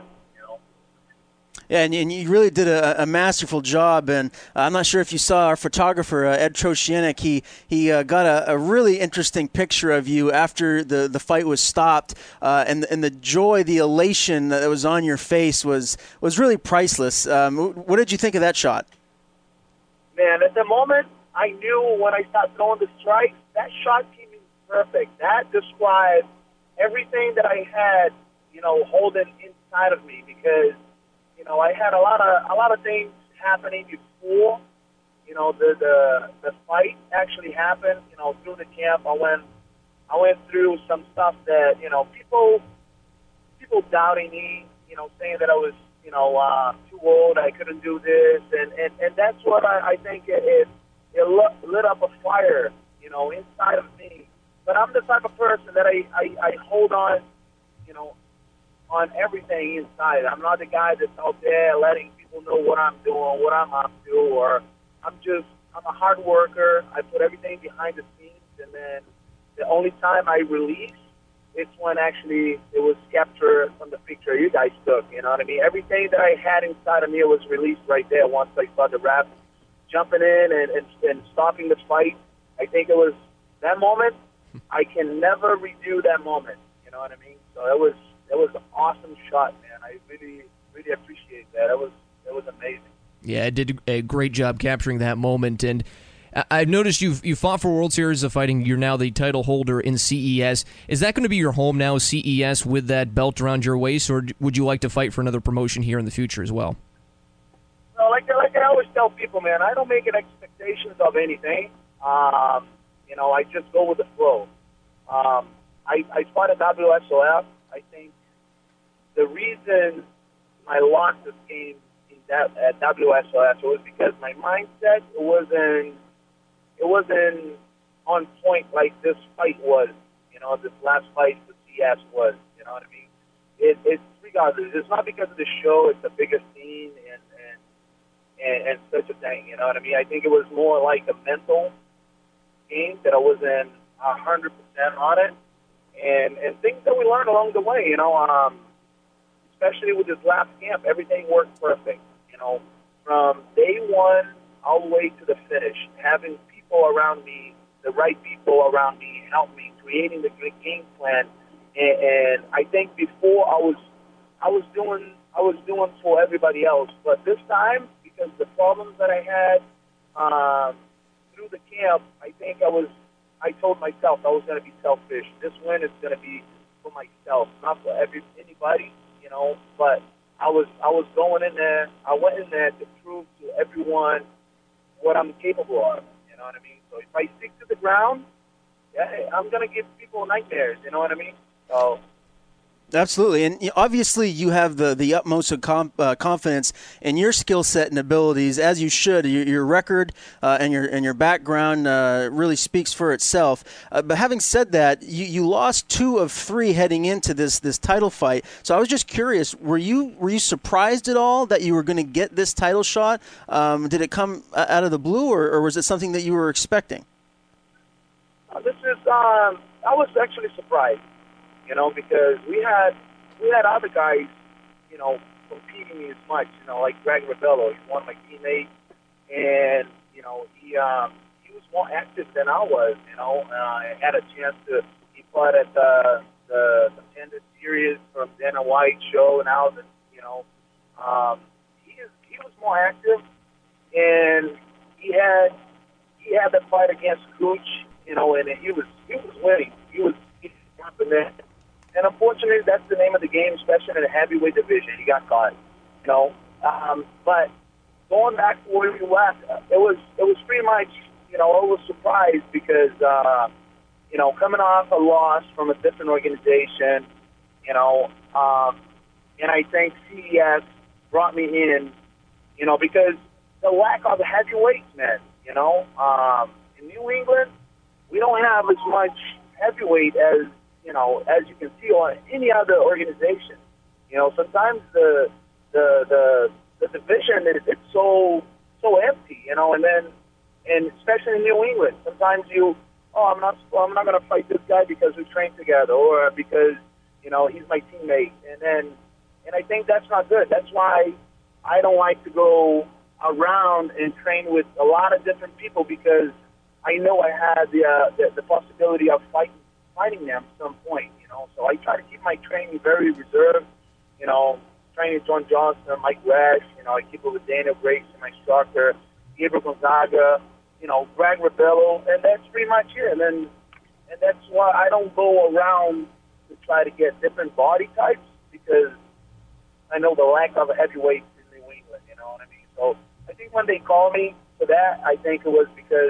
Yeah, and you really did a masterful job, and I'm not sure if you saw our photographer, Ed Trosienik. He got a really interesting picture of you after the fight was stopped, and the joy, the elation that was on your face was really priceless. What did you think of that shot? Man, at the moment, I knew when I started throwing the strikes, that shot came in perfect. That described everything that I had, you know, holding inside of me, because you know, I had a lot of things happening before, you know, the fight actually happened. You know, through the camp, I went through some stuff that, you know, people doubting me, you know, saying that I was, you know, too old, I couldn't do this, and that's what I think it lit up a fire, you know, inside of me. But I'm the type of person that I hold on, you know, on everything inside. I'm not the guy that's out there letting people know what I'm doing, what I'm up to, or I'm a hard worker. I put everything behind the scenes, and then the only time I release, it's when actually it was captured from the picture you guys took, you know what I mean? Everything that I had inside of me was released right there once I saw the ref jumping in and stopping the fight. I think it was that moment. I can never redo that moment, you know what I mean? So it was an awesome shot, man. I really, really appreciate that. It was amazing. Yeah, it did a great job capturing that moment. And I've noticed you fought for World Series of Fighting. You're now the title holder in CES. Is that going to be your home now, CES, with that belt around your waist, or would you like to fight for another promotion here in the future as well? Well, like I always tell people, man, I don't make expectations of anything. You know, I just go with the flow. I fought at WSOF. I think the reason I lost this game at WSOF was because my mindset wasn't on point like this fight was. You know, this last fight with CS was. You know what I mean? It's regardless. It's not because of the show. It's the biggest scene and such a thing. You know what I mean? I think it was more like a mental game that I wasn't 100% on it. And things that we learned along the way, you know, especially with this last camp, everything worked perfect. You know, from day one all the way to the finish, having people around me, the right people around me, help me, creating the good game plan. And I think before I was doing for everybody else, but this time, because the problems that I had through the camp, I think I told myself I was going to be selfish. This win is going to be for myself, not for anybody, you know. But I was going in there. I went in there to prove to everyone what I'm capable of. You know what I mean? So if I stick to the ground, yeah, I'm going to give people nightmares. You know what I mean? So. Absolutely, and obviously you have the utmost of confidence in your skill set and abilities, as you should. Your record and your background really speaks for itself. But having said that, you lost 2 of 3 heading into this title fight. So I was just curious: were you surprised at all that you were going to get this title shot? Did it come out of the blue, or was it something that you were expecting? I was actually surprised. You know, because we had other guys, you know, competing as much. You know, like Greg Rebello, he's one of my teammates, and you know, he was more active than I was. You know, I had a chance to. He fought at the Contender Series from Dana White show, and Alvin. You know, he was more active, and he had the fight against Cooch. You know, and he was winning. He was confident. And unfortunately, that's the name of the game, especially in the heavyweight division. He got caught, you know. But going back to where we left, it was pretty much, you know, I was surprised because, you know, coming off a loss from a different organization, you know, and I think CES brought me in, you know, because the lack of heavyweights, man. You know, in New England, we don't have as much heavyweight as you can see on any other organization. You know, sometimes the division it's so empty. You know, and especially in New England, sometimes I'm not going to fight this guy because we trained together or because he's my teammate, and I think that's not good. That's why I don't like to go around and train with a lot of different people, because I know I had the possibility of fighting them at some point. So I try to keep my training very reserved. Training with John Johnson, Mike Rash. I keep it with Daniel Grayson, my instructor, Gabriel Gonzaga, Greg Rebello, and that's pretty much it. And that's why I don't go around to try to get different body types, because I know the lack of a heavyweight in New England. You know what I mean? So I think when they call me for that, I think it was because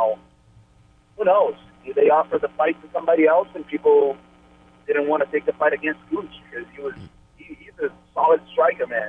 who knows? They offered the fight to somebody else, and people didn't want to take the fight against Gooch because he's a solid striker, man.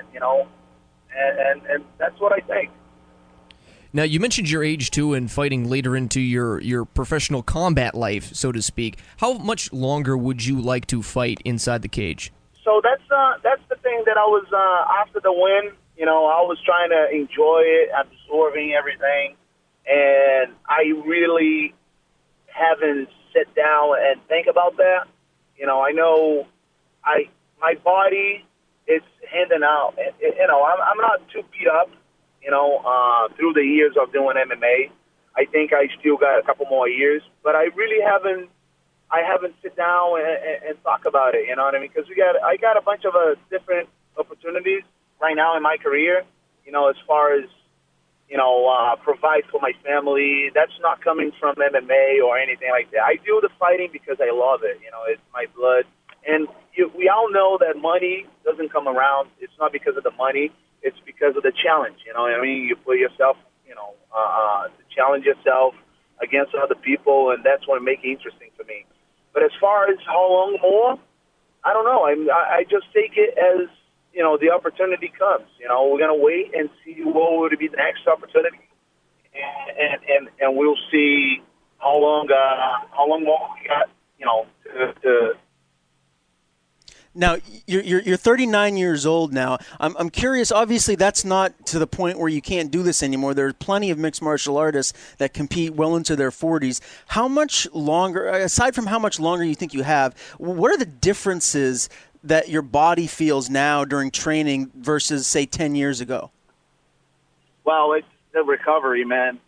And that's what I think. Now, you mentioned your age, too, and fighting later into your professional combat life, so to speak. How much longer would you like to fight inside the cage? So that's the thing that I was, after the win, I was trying to enjoy it, absorbing everything, and I really haven't sat down and think about that. I know my body is handing out. I'm not too beat up. Through the years of doing MMA, I think I still got a couple more years, but I really haven't sit down and talk about it. You know what I mean? Because I got a bunch of different opportunities right now in my career. As far as provide for my family. That's not coming from MMA or anything like that. I do the fighting because I love it. It's my blood, and we all know that money doesn't come around. It's not because of the money. It's because of the challenge. You know what I mean? You put yourself, to challenge yourself against other people, and that's what makes it interesting for me. But as far as how long more, I don't know. I just take it as, the opportunity comes. We're going to wait and see what would be the next opportunity, and we'll see how long more we got, to Now, you're 39 years old now. I'm curious. Obviously, that's not to the point where you can't do this anymore. There are plenty of mixed martial artists that compete well into their 40s. How much longer, aside from how much longer you think you have, what are the differences that your body feels now during training versus, say, 10 years ago? Well, it's the recovery, man.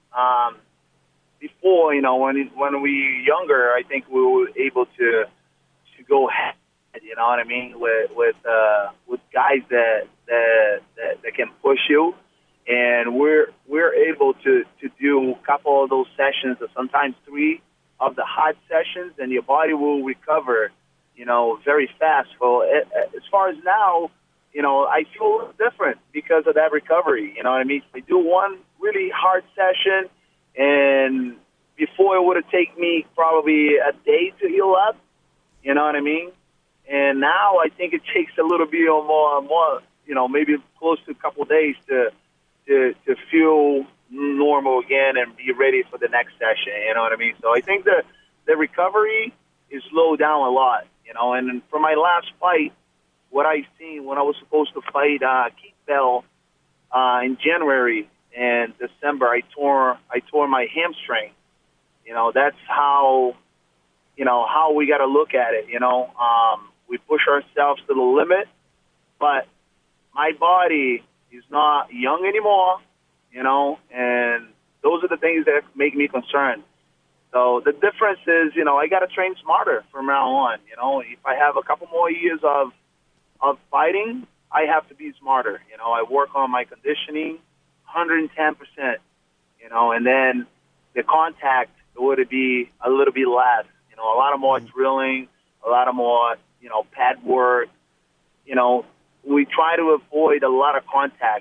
Before, when we were younger, I think we were able to go ahead. You know what I mean? With guys that can push you, and we're able to do a couple of those sessions, or sometimes 3 of the hard sessions, and your body will recover, very fast. So as far as now, I feel different because of that recovery. You know what I mean? I do one really hard session, and before it would have taken me probably a day to heal up. You know what I mean? And now I think it takes a little bit more, maybe close to a couple of days to feel normal again and be ready for the next session. You know what I mean? So I think the recovery is slowed down a lot. And for my last fight, what I seen when I was supposed to fight Keith Bell in January and December, I tore my hamstring. That's how we got to look at it. We push ourselves to the limit, but my body is not young anymore, and those are the things that make me concerned. So the difference is, I got to train smarter from now on. If I have a couple more years of fighting, I have to be smarter. I work on my conditioning 110%, and then the contact would be a little bit less, a lot of more drilling, a lot of more, pad work. We try to avoid a lot of contact,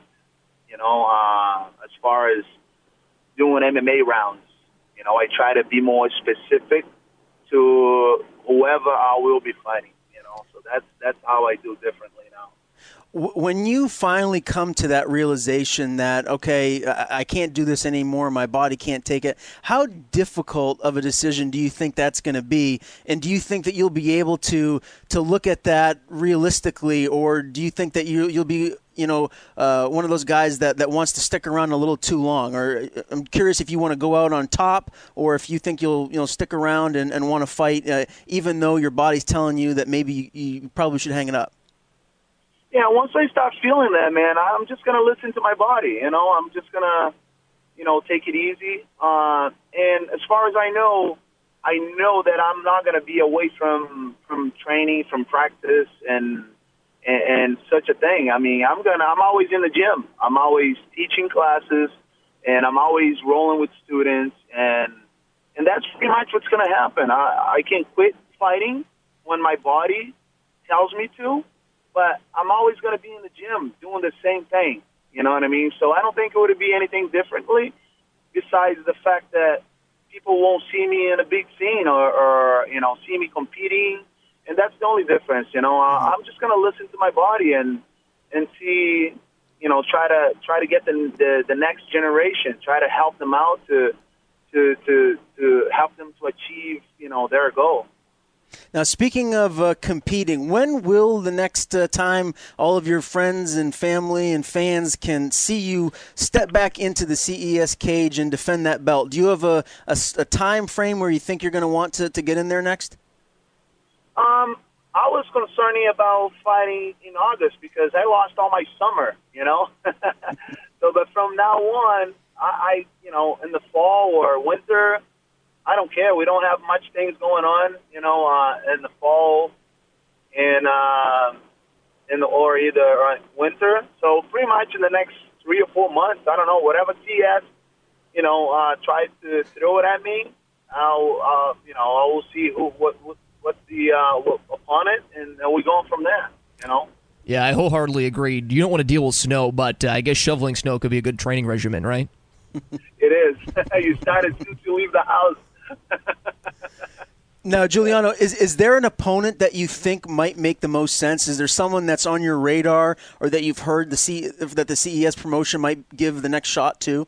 as far as doing MMA rounds. I try to be more specific to whoever I will be fighting, so that's how I do differently now. When you finally come to that realization that, okay, I can't do this anymore, my body can't take it, how difficult of a decision do you think that's going to be? And do you think that you'll be able to look at that realistically, or do you think that you'll be one of those guys that wants to stick around a little too long? Or I'm curious if you want to go out on top, or if you think you'll stick around and want to fight, even though your body's telling you that maybe you probably should hang it up. Yeah, once I start feeling that, man, I'm just going to listen to my body. I'm just going to, take it easy. And as far as I know that I'm not going to be away from training, from practice, and such a thing. I mean, I'm always in the gym. I'm always teaching classes, and I'm always rolling with students, and that's pretty much what's going to happen. I can quit fighting when my body tells me to, but I'm always going to be in the gym doing the same thing. You know what I mean? So I don't think it would be anything differently besides the fact that people won't see me in a big scene or see me competing. And that's the only difference, I'm just going to listen to my body and see, try to get the next generation, try to help them out to help them to achieve, their goal. Now, speaking of competing, when will the next time all of your friends and family and fans can see you step back into the CES cage and defend that belt? Do you have a time frame where you think you're going to want to get in there next? I was concerned about fighting in August because I lost all my summer, So, but from now on, I in the fall or winter, I don't care. We don't have much things going on, in the fall and or either winter. So pretty much in the next 3 or 4 months, I don't know, whatever CS, tries to throw it at me, I will see what's the opponent, and we go from there, Yeah, I wholeheartedly agree. You don't want to deal with snow, but I guess shoveling snow could be a good training regimen, right? It is. You start as soon as you leave the house. Now, Giuliano, is there an opponent that you think might make the most sense? Is there someone that's on your radar or that you've heard that the CES promotion might give the next shot to?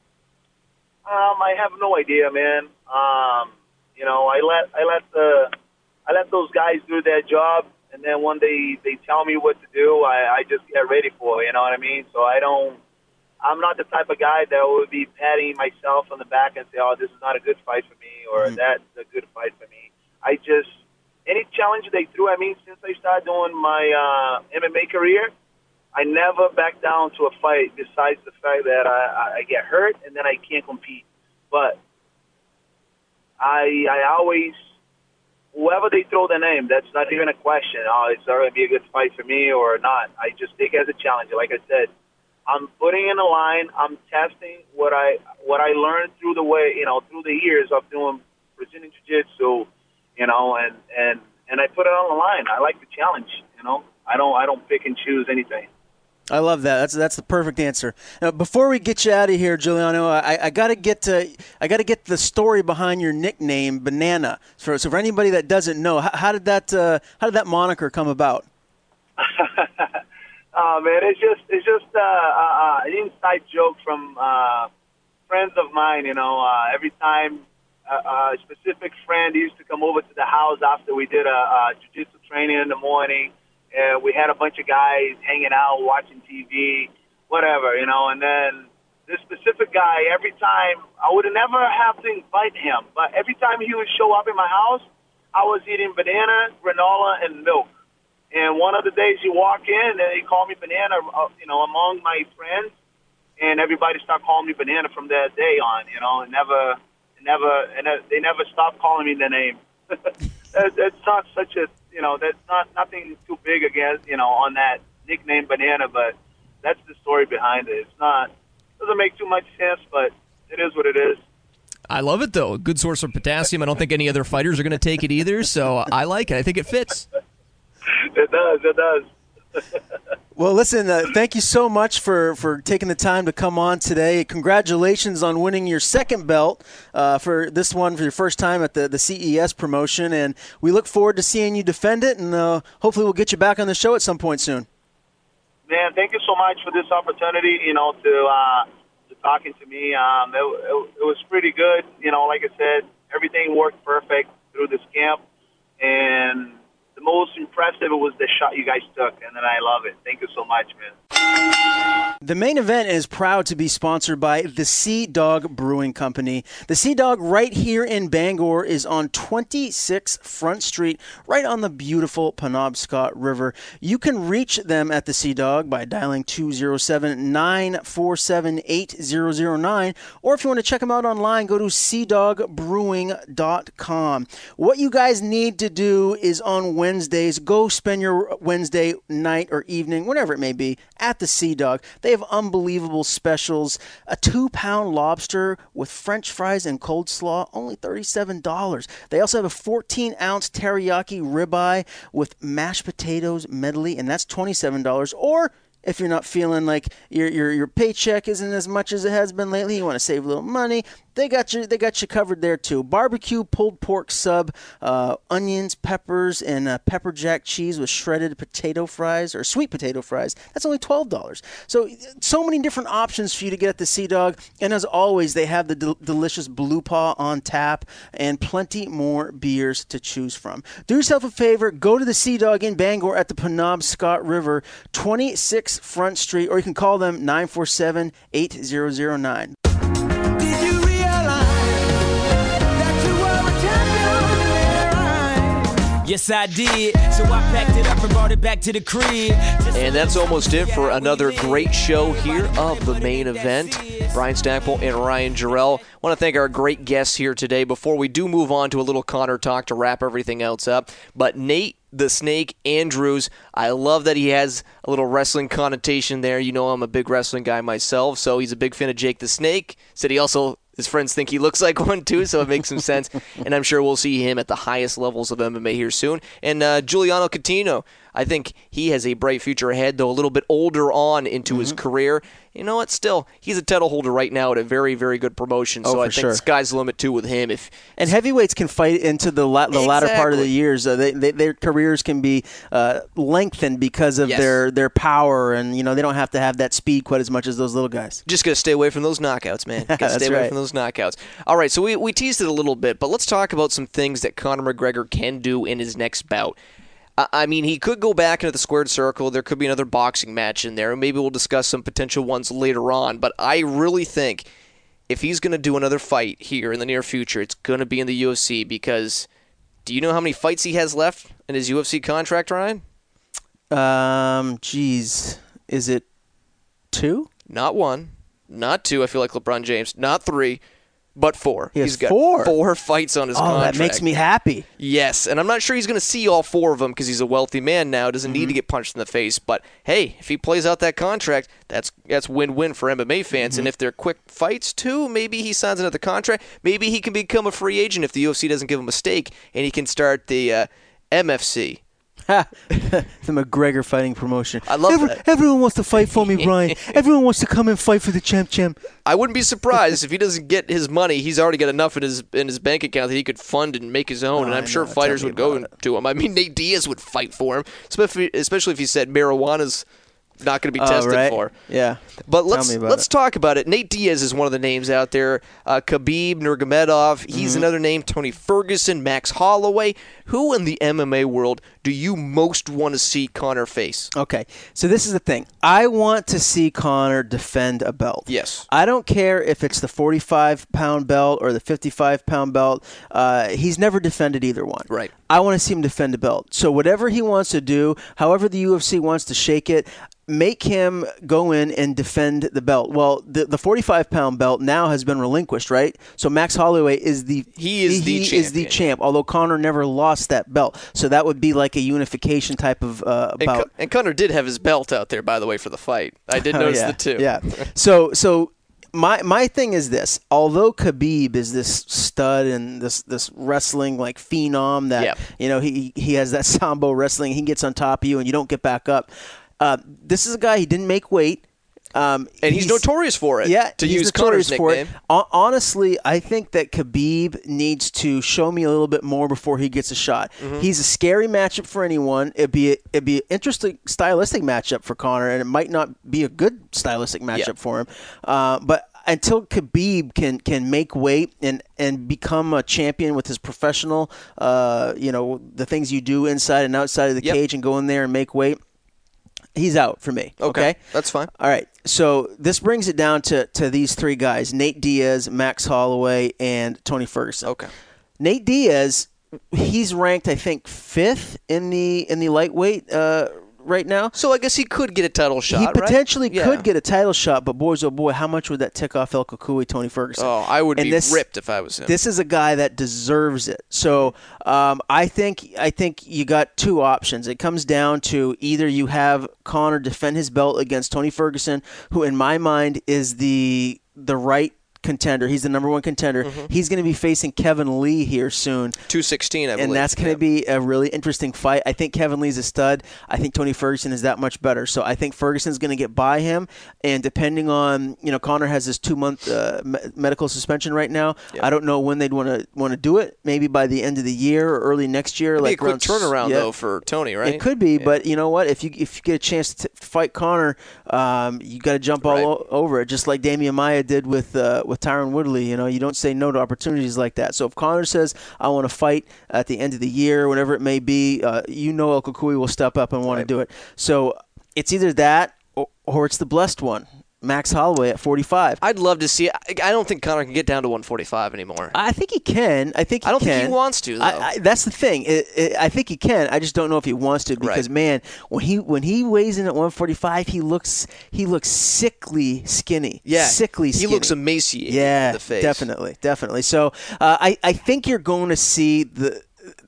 I have no idea, man. I let those guys do their job, and then when they tell me what to do, I just get ready for it, you know what I mean? So I'm not the type of guy that would be patting myself on the back and say, oh, this is not a good fight for me, or that's a good fight for me. Any challenge they threw at me since I started doing my MMA career, I never back down to a fight besides the fact that I get hurt and then I can't compete. But I always, whoever they throw their name, that's not even a question. Oh, is there going to be a good fight for me or not? I just take it as a challenge. Like I said, I'm putting in a line. I'm testing what I learned through through the years of doing Brazilian Jiu-Jitsu, and I put it on the line. I like the challenge, I don't pick and choose anything. I love that. That's the perfect answer. Now, before we get you out of here, Giuliano, I got to get the story behind your nickname, Banana. So for anybody that doesn't know, how did that moniker come about? Oh man, it's just an inside joke from friends of mine. Every time a specific friend used to come over to the house after we did a jiu-jitsu training in the morning, and we had a bunch of guys hanging out, watching TV, whatever, and then this specific guy, every time, I would never have to invite him, but every time he would show up in my house, I was eating banana, granola, and milk. And one of the days he walked in, and he called me Banana, among my friends, and everybody started calling me Banana from that day on, and they never stopped calling me the name. That's not such a, that's not nothing too big against, on that nickname Banana, but that's the story behind it. Doesn't make too much sense, but it is what it is. I love it, though. A good source of potassium. I don't think any other fighters are going to take it either, so I like it. I think it fits. It does. Well, listen, thank you so much for taking the time to come on today. Congratulations on winning your second belt for this one for your first time at the CES promotion, and we look forward to seeing you defend it, and hopefully we'll get you back on the show at some point soon. man, thank you so much for this opportunity, to talking to me. It was pretty good. Like I said, everything worked perfect through this camp. And the most impressive was the shot you guys took, and then I love it. Thank you so much, man. The main event is proud to be sponsored by the Sea Dog Brewing Company. The Sea Dog right here in Bangor is on 26 Front Street, right on the beautiful Penobscot River. You can reach them at the Sea Dog by dialing 207-947-8009, or if you want to check them out online, go to seadogbrewing.com. What you guys need to do is on Wednesdays, go spend your Wednesday night or evening, whatever it may be, at the Sea Dog. They have unbelievable specials. A 2-pound lobster with French fries and coleslaw, only $37. They also have a 14-ounce teriyaki ribeye with mashed potatoes medley, and that's $27. Or if you're not feeling like your paycheck isn't as much as it has been lately, you want to save a little money, they got you covered there too. Barbecue pulled pork sub, onions, peppers, and pepper jack cheese with shredded potato fries or sweet potato fries. That's only $12. So many different options for you to get at the Sea Dog. And as always, they have the delicious Blue Paw on tap and plenty more beers to choose from. Do yourself a favor, go to the Sea Dog in Bangor at the Penobscot River, 26 Front Street, or you can call them 947-8009. Yes, I did. So I packed it up and brought it back to the crib. And that's almost it for another great show here of the main event. Brian Stackpole and Ryan Jarrell. I want to thank our great guests here today. Before we do move on to a little Connor talk to wrap everything else up, but Nate the Snake Andrews, I love that he has a little wrestling connotation there. You know I'm a big wrestling guy myself, so he's a big fan of Jake the Snake. Said he also, his friends think he looks like one too, so it makes some sense. And I'm sure we'll see him at the highest levels of MMA here soon. And Giuliano Coutinho, I think he has a bright future ahead, though a little bit older on into his career. You know what? Still, he's a title holder right now at a very, very good promotion. So I think the sky's the limit, too, with him. And heavyweights can fight into the latter part of the years. Their careers can be lengthened because of their power, and they don't have to have that speed quite as much as those little guys. Just got to stay away from those knockouts, man. Got to stay away from those knockouts. All right, so we teased it a little bit, but let's talk about some things that Conor McGregor can do in his next bout. I mean, he could go back into the squared circle. There could be another boxing match in there. Maybe we'll discuss some potential ones later on. But I really think if he's going to do another fight here in the near future, it's going to be in the UFC because do you know how many fights he has left in his UFC contract, Ryan? Is it 2? Not 1, not 2. I feel like LeBron James. Not 3. But 4. He's got 4 fights on his contract. That makes me happy. Yes, and I'm not sure he's going to see all 4 of them because he's a wealthy man now. Doesn't need to get punched in the face. But, hey, if he plays out that contract, that's win-win for MMA fans. And if they're quick fights, too, maybe he signs another contract. Maybe he can become a free agent if the UFC doesn't give him a stake, and he can start the MFC. The McGregor fighting promotion. I love that. Everyone wants to fight for me, Brian. Everyone wants to come and fight for the champ. I wouldn't be surprised if he doesn't get his money. He's already got enough in his bank account that he could fund and make his own, and I'm sure fighters would go to him. I mean, Nate Diaz would fight for him, especially if he said marijuana's not going to be tested for. Yeah. But let's talk about it. Nate Diaz is one of the names out there. Khabib Nurmagomedov, he's another name. Tony Ferguson, Max Holloway. Who in the MMA world do you most want to see Conor face? Okay, so this is the thing. I want to see Conor defend a belt. Yes. I don't care if it's the 45-pound belt or the 55-pound belt. He's never defended either one. Right. I want to see him defend a belt. So whatever he wants to do, however the UFC wants to shake it, make him go in and defend the belt. Well, the 45-pound belt now has been relinquished, right? So Max Holloway is the champ, although Conor never lost that belt. So that would be like a unification type of bout. And Conor did have his belt out there, by the way, for the fight. I did notice the two. Yeah. So my thing is this. Although Khabib is this stud and this wrestling like phenom that he has that sambo wrestling, he gets on top of you and you don't get back up. This is a guy, he didn't make weight. And he's notorious for it. Yeah, to he's use notorious Conor's for nickname. it. Honestly, I think that Khabib needs to show me a little bit more before he gets a shot. Mm-hmm. He's a scary matchup for anyone. It'd be an interesting stylistic matchup for Conor, and it might not be a good stylistic matchup for him. But until Khabib can make weight and become a champion with his professional, the things you do inside and outside of the cage and go in there and make weight, he's out for me. Okay? That's fine. All right. So this brings it down to these three guys: Nate Diaz, Max Holloway, and Tony Ferguson. Okay. Nate Diaz, he's ranked, I think, 5th in the lightweight right now. So I guess he could get a title shot, He right? potentially Yeah. could get a title shot, but boys, oh boy, how much would that tick off El Kukui, Tony Ferguson? Oh, I would And be ripped if I was him. This is a guy that deserves it. So I think you got two options. It comes down to either you have Conor defend his belt against Tony Ferguson, who in my mind is the right contender. He's the number one contender. He's going to be facing Kevin Lee here soon. 216, I believe. And that's going to be a really interesting fight. I think Kevin Lee's a stud. I think Tony Ferguson is that much better. So I think Ferguson's going to get by him. And depending on, Conor has this 2-month medical suspension right now. Yep. I don't know when they'd want to do it. Maybe by the end of the year or early next year. It'd be like a quick turnaround though for Tony, right? It could be, but you know what? If you get a chance to fight Conor, you got to jump all over it, just like Damian Maia did with Tyron Woodley. You don't say no to opportunities like that. So if Conor says, I want to fight at the end of the year, whatever it may be, El Kukui will step up and want to do it. So it's either that or it's the blessed one, Max Holloway at 45. I'd love to see it. I don't think Conor can get down to 145 anymore. I think he can. I don't think he wants to, though. That's the thing. I think he can. I just don't know if he wants to because, man, when he weighs in at 145, he looks sickly skinny. Yeah, sickly skinny. He looks emaciated in the face. Definitely. So I think you're going to see the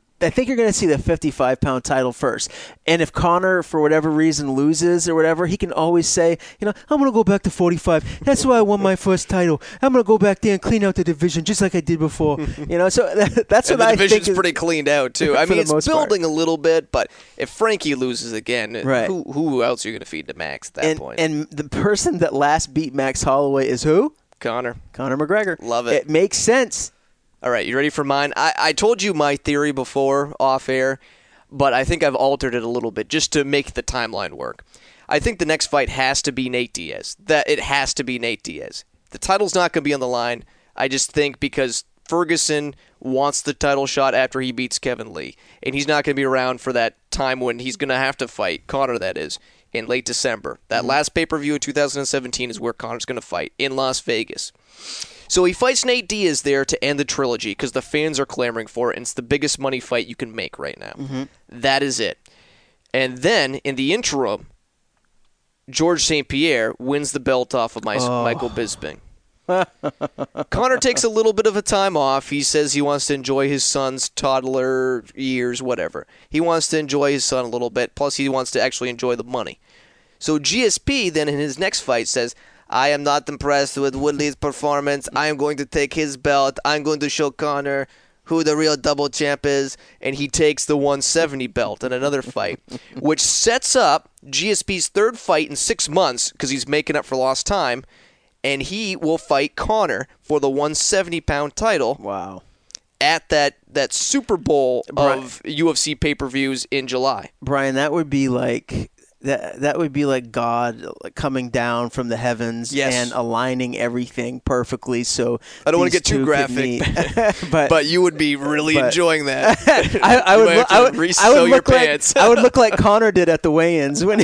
55-pound title first. And if Conor, for whatever reason, loses or whatever, he can always say, I'm going to go back to 45. That's why I won my first title. I'm going to go back there and clean out the division just like I did before. So that's what I think. The division's pretty cleaned out, too. I mean, it's building part. a little bit, but if Frankie loses again, right. who else are you going to feed to Max at that point? And the person that last beat Max Holloway is who? Conor McGregor. Love it. It makes sense. All right, you ready for mine? I told you my theory before off air, but I think I've altered it a little bit just to make the timeline work. I think the next fight has to be Nate Diaz. It has to be Nate Diaz. The title's not going to be on the line. I just think because Ferguson wants the title shot after he beats Kevin Lee, and he's not going to be around for that time when he's going to have to fight Conor, that is, in late December. That last pay-per-view of 2017 is where Conor's going to fight, in Las Vegas. So he fights Nate Diaz there to end the trilogy because the fans are clamoring for it, and it's the biggest money fight you can make right now. That is it. And then, in the interim, George St. Pierre wins the belt off of Michael Bisping. Conor takes a little bit of a time off. He says he wants to enjoy his son's toddler years, whatever. He wants to enjoy his son a little bit, plus he wants to actually enjoy the money. So GSP then in his next fight says, I am not impressed with Woodley's performance. I am going to take his belt. I'm going to show Conor who the real double champ is. And he takes the 170 belt in another fight, which sets up GSP's third fight in 6 months because he's making up for lost time. And he will fight Conor for the 170-pound title. Wow. At that Super Bowl of UFC pay-per-views in July. Brian, that would be like... That would be like God coming down from the heavens and aligning everything perfectly. So I don't want to get too graphic, but you would be really enjoying that. I would look like Conor did at the weigh-ins when he.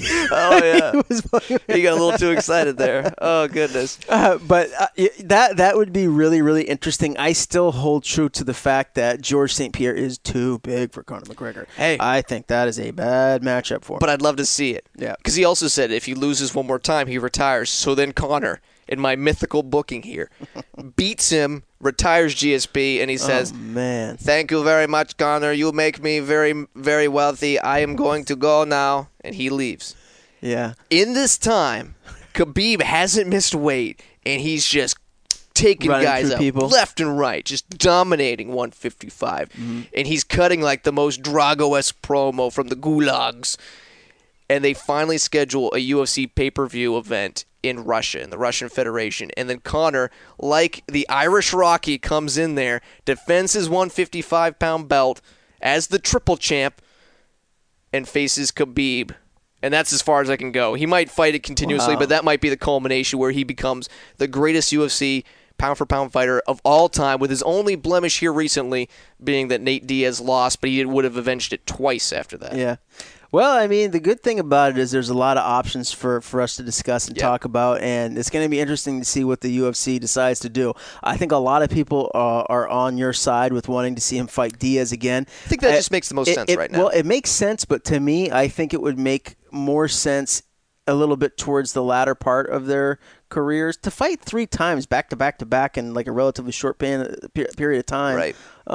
He got a little too excited there. Oh goodness! But that would be really, really interesting. I still hold true to the fact that George St. Pierre is too big for Conor McGregor. Hey, I think that is a bad matchup for him. But I'd love to see it. Yeah, because he also said if he loses one more time, he retires. So then Conor, in my mythical booking here, beats him, retires GSP, and he says, "Oh man, thank you very much, Conor. You make me very, very wealthy. I am going to go now," and he leaves. Yeah. In this time, Khabib hasn't missed weight, and he's just taking guys out left and right, just dominating 155, and he's cutting like the most Drago-esque promo from the gulags. And they finally schedule a UFC pay-per-view event in Russia, in the Russian Federation. And then Conor, like the Irish Rocky, comes in there, defends his 155-pound belt as the triple champ, and faces Khabib. And that's as far as I can go. He might fight it continuously, but that might be the culmination where he becomes the greatest UFC pound-for-pound fighter of all time, with his only blemish here recently being that Nate Diaz lost, but he would have avenged it twice after that. Yeah. Well, I mean, the good thing about it is there's a lot of options for us to discuss and talk about, and it's going to be interesting to see what the UFC decides to do. I think a lot of people are on your side with wanting to see him fight Diaz again. I think that just makes the most sense right now. Well, it makes sense, but to me, I think it would make more sense a little bit towards the latter part of their careers to fight 3 times back to back to back in like a relatively short period of time. Right.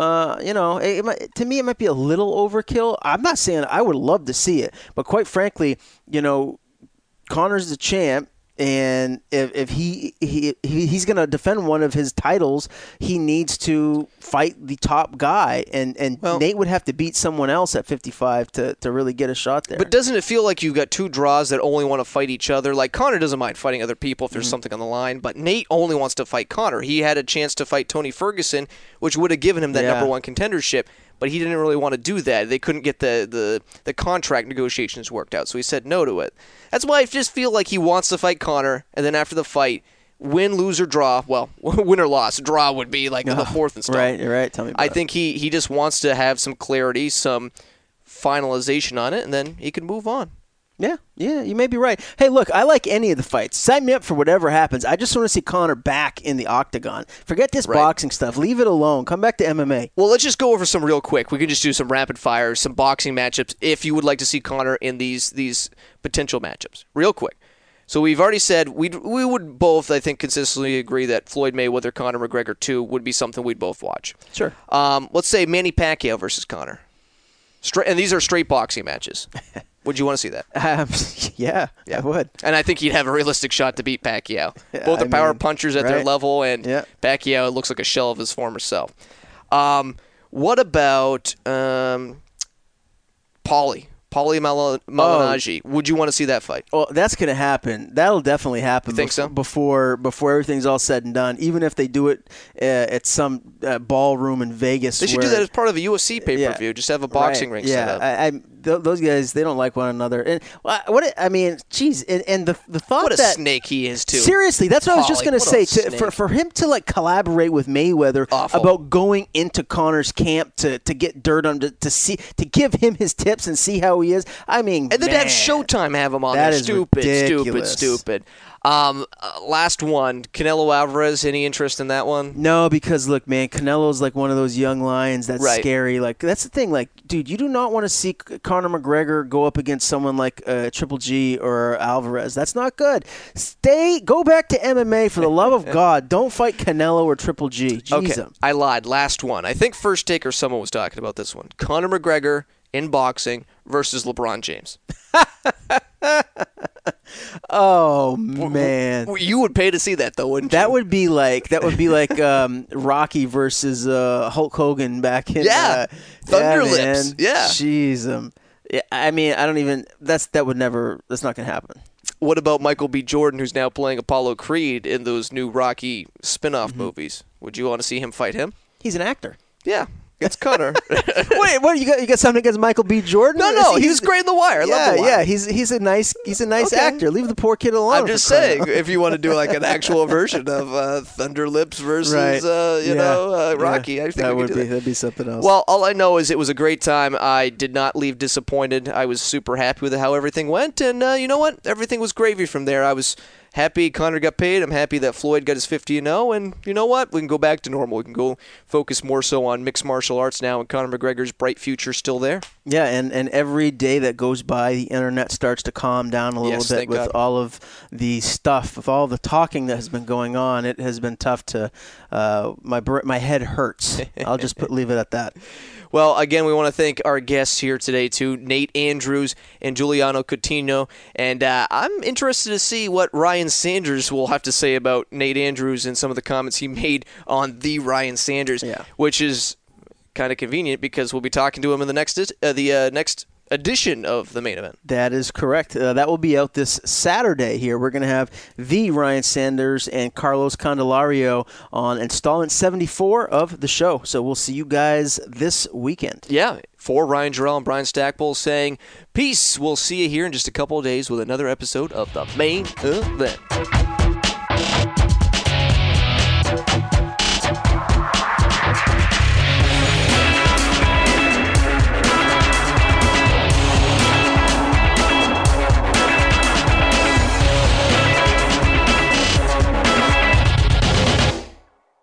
To me, it might be a little overkill. I'm not saying I would love to see it, but quite frankly, Conor's the champ. And if he's going to defend one of his titles, he needs to fight the top guy. And Nate would have to beat someone else at 55 to really get a shot there. But doesn't it feel like you've got 2 draws that only want to fight each other? Like, Conor doesn't mind fighting other people if there's something on the line, but Nate only wants to fight Conor. He had a chance to fight Tony Ferguson, which would have given him that number 1 contendership, but he didn't really want to do that. They couldn't get the contract negotiations worked out, so he said no to it. That's why I just feel like he wants to fight Conor, and then after the fight, win, lose, or draw. Well, win or loss. Draw would be like the 4th installment. Right, you're right. Tell me about it. I think he just wants to have some clarity, some finalization on it, and then he can move on. Yeah, you may be right. Hey, look, I like any of the fights. Sign me up for whatever happens. I just want to see Conor back in the octagon. Forget this boxing stuff. Leave it alone. Come back to MMA. Well, let's just go over some real quick. We can just do some rapid fire, some boxing matchups if you would like to see Conor in these potential matchups. Real quick. So we've already said we would both, I think, consistently agree that Floyd Mayweather, Conor McGregor 2 would be something we'd both watch. Sure. Let's say Manny Pacquiao versus Conor. And these are straight boxing matches. Would you want to see that? Yeah, I would. And I think he'd have a realistic shot to beat Pacquiao. Both are power punchers at their level, and Pacquiao looks like a shell of his former self. What about Paulie Malignaggi? Would you want to see that fight? Well, that's going to happen. That'll definitely happen. You think so? Before everything's all said and done, even if they do it at some ballroom in Vegas. They should do that as part of a UFC pay-per-view. Just have a boxing ring set up. Those guys, they don't like one another. And the thought what a that snake he is too. Seriously, that's what I was just going to say. For him to like collaborate with Mayweather about going into Conor's camp to get dirt on to give him his tips and see how he is. I mean, and then to have Showtime have him on there. Stupid. Last one, Canelo Alvarez. Any interest in that one? No, because look, man, Canelo's like one of those young lions that's scary. Like that's the thing. Like, dude, you do not want to see Conor McGregor go up against someone like Triple G or Alvarez. That's not good. Go back to MMA for the love of God. Don't fight Canelo or Triple G. Jeez. Okay, I lied. Last one. I think First Take or someone was talking about this one. Conor McGregor in boxing versus LeBron James. Oh man, you would pay to see that though, wouldn't you? That would be like Rocky versus Hulk Hogan back in Thunder Lips. Yeah, jeez. I mean, I don't even. That's not gonna happen. What about Michael B. Jordan, who's now playing Apollo Creed in those new Rocky spin-off movies? Would you want to see him fight him? He's an actor. Yeah. It's Conor. Wait, what? You got something against Michael B. Jordan? No, he was great in The Wire. I love The Wire. Yeah, he's a nice actor. Leave the poor kid alone. I'm just saying, if you want to do like an actual version of Thunder Lips versus Rocky, I think that'd be something else. Well, all I know is it was a great time. I did not leave disappointed. I was super happy with how everything went, and you know what? Everything was gravy from there. I was happy Conor got paid. I'm happy that Floyd got his 50-0, and you know what? We can go back to normal. We can go focus more so on mixed martial arts now, and Conor McGregor's bright future still there. Yeah, and every day that goes by, the internet starts to calm down a little bit with all of the stuff, with all the talking that has been going on. It has been tough to my head hurts. I'll just leave it at that. Well, again, we want to thank our guests here today, too, Nate Andrews and Giuliano Coutinho. And I'm interested to see what Ryan Sanders will have to say about Nate Andrews and some of the comments he made on the Ryan Sanders, which is kind of convenient because we'll be talking to him in the next edition of the Main Event. That is correct. That will be out this Saturday here. We're going to have the Ryan Sanders and Carlos Candelario on installment 74 of the show. So we'll see you guys this weekend. Yeah, for Ryan Jarrell and Brian Stackpole saying peace. We'll see you here in just a couple of days with another episode of the Main Event.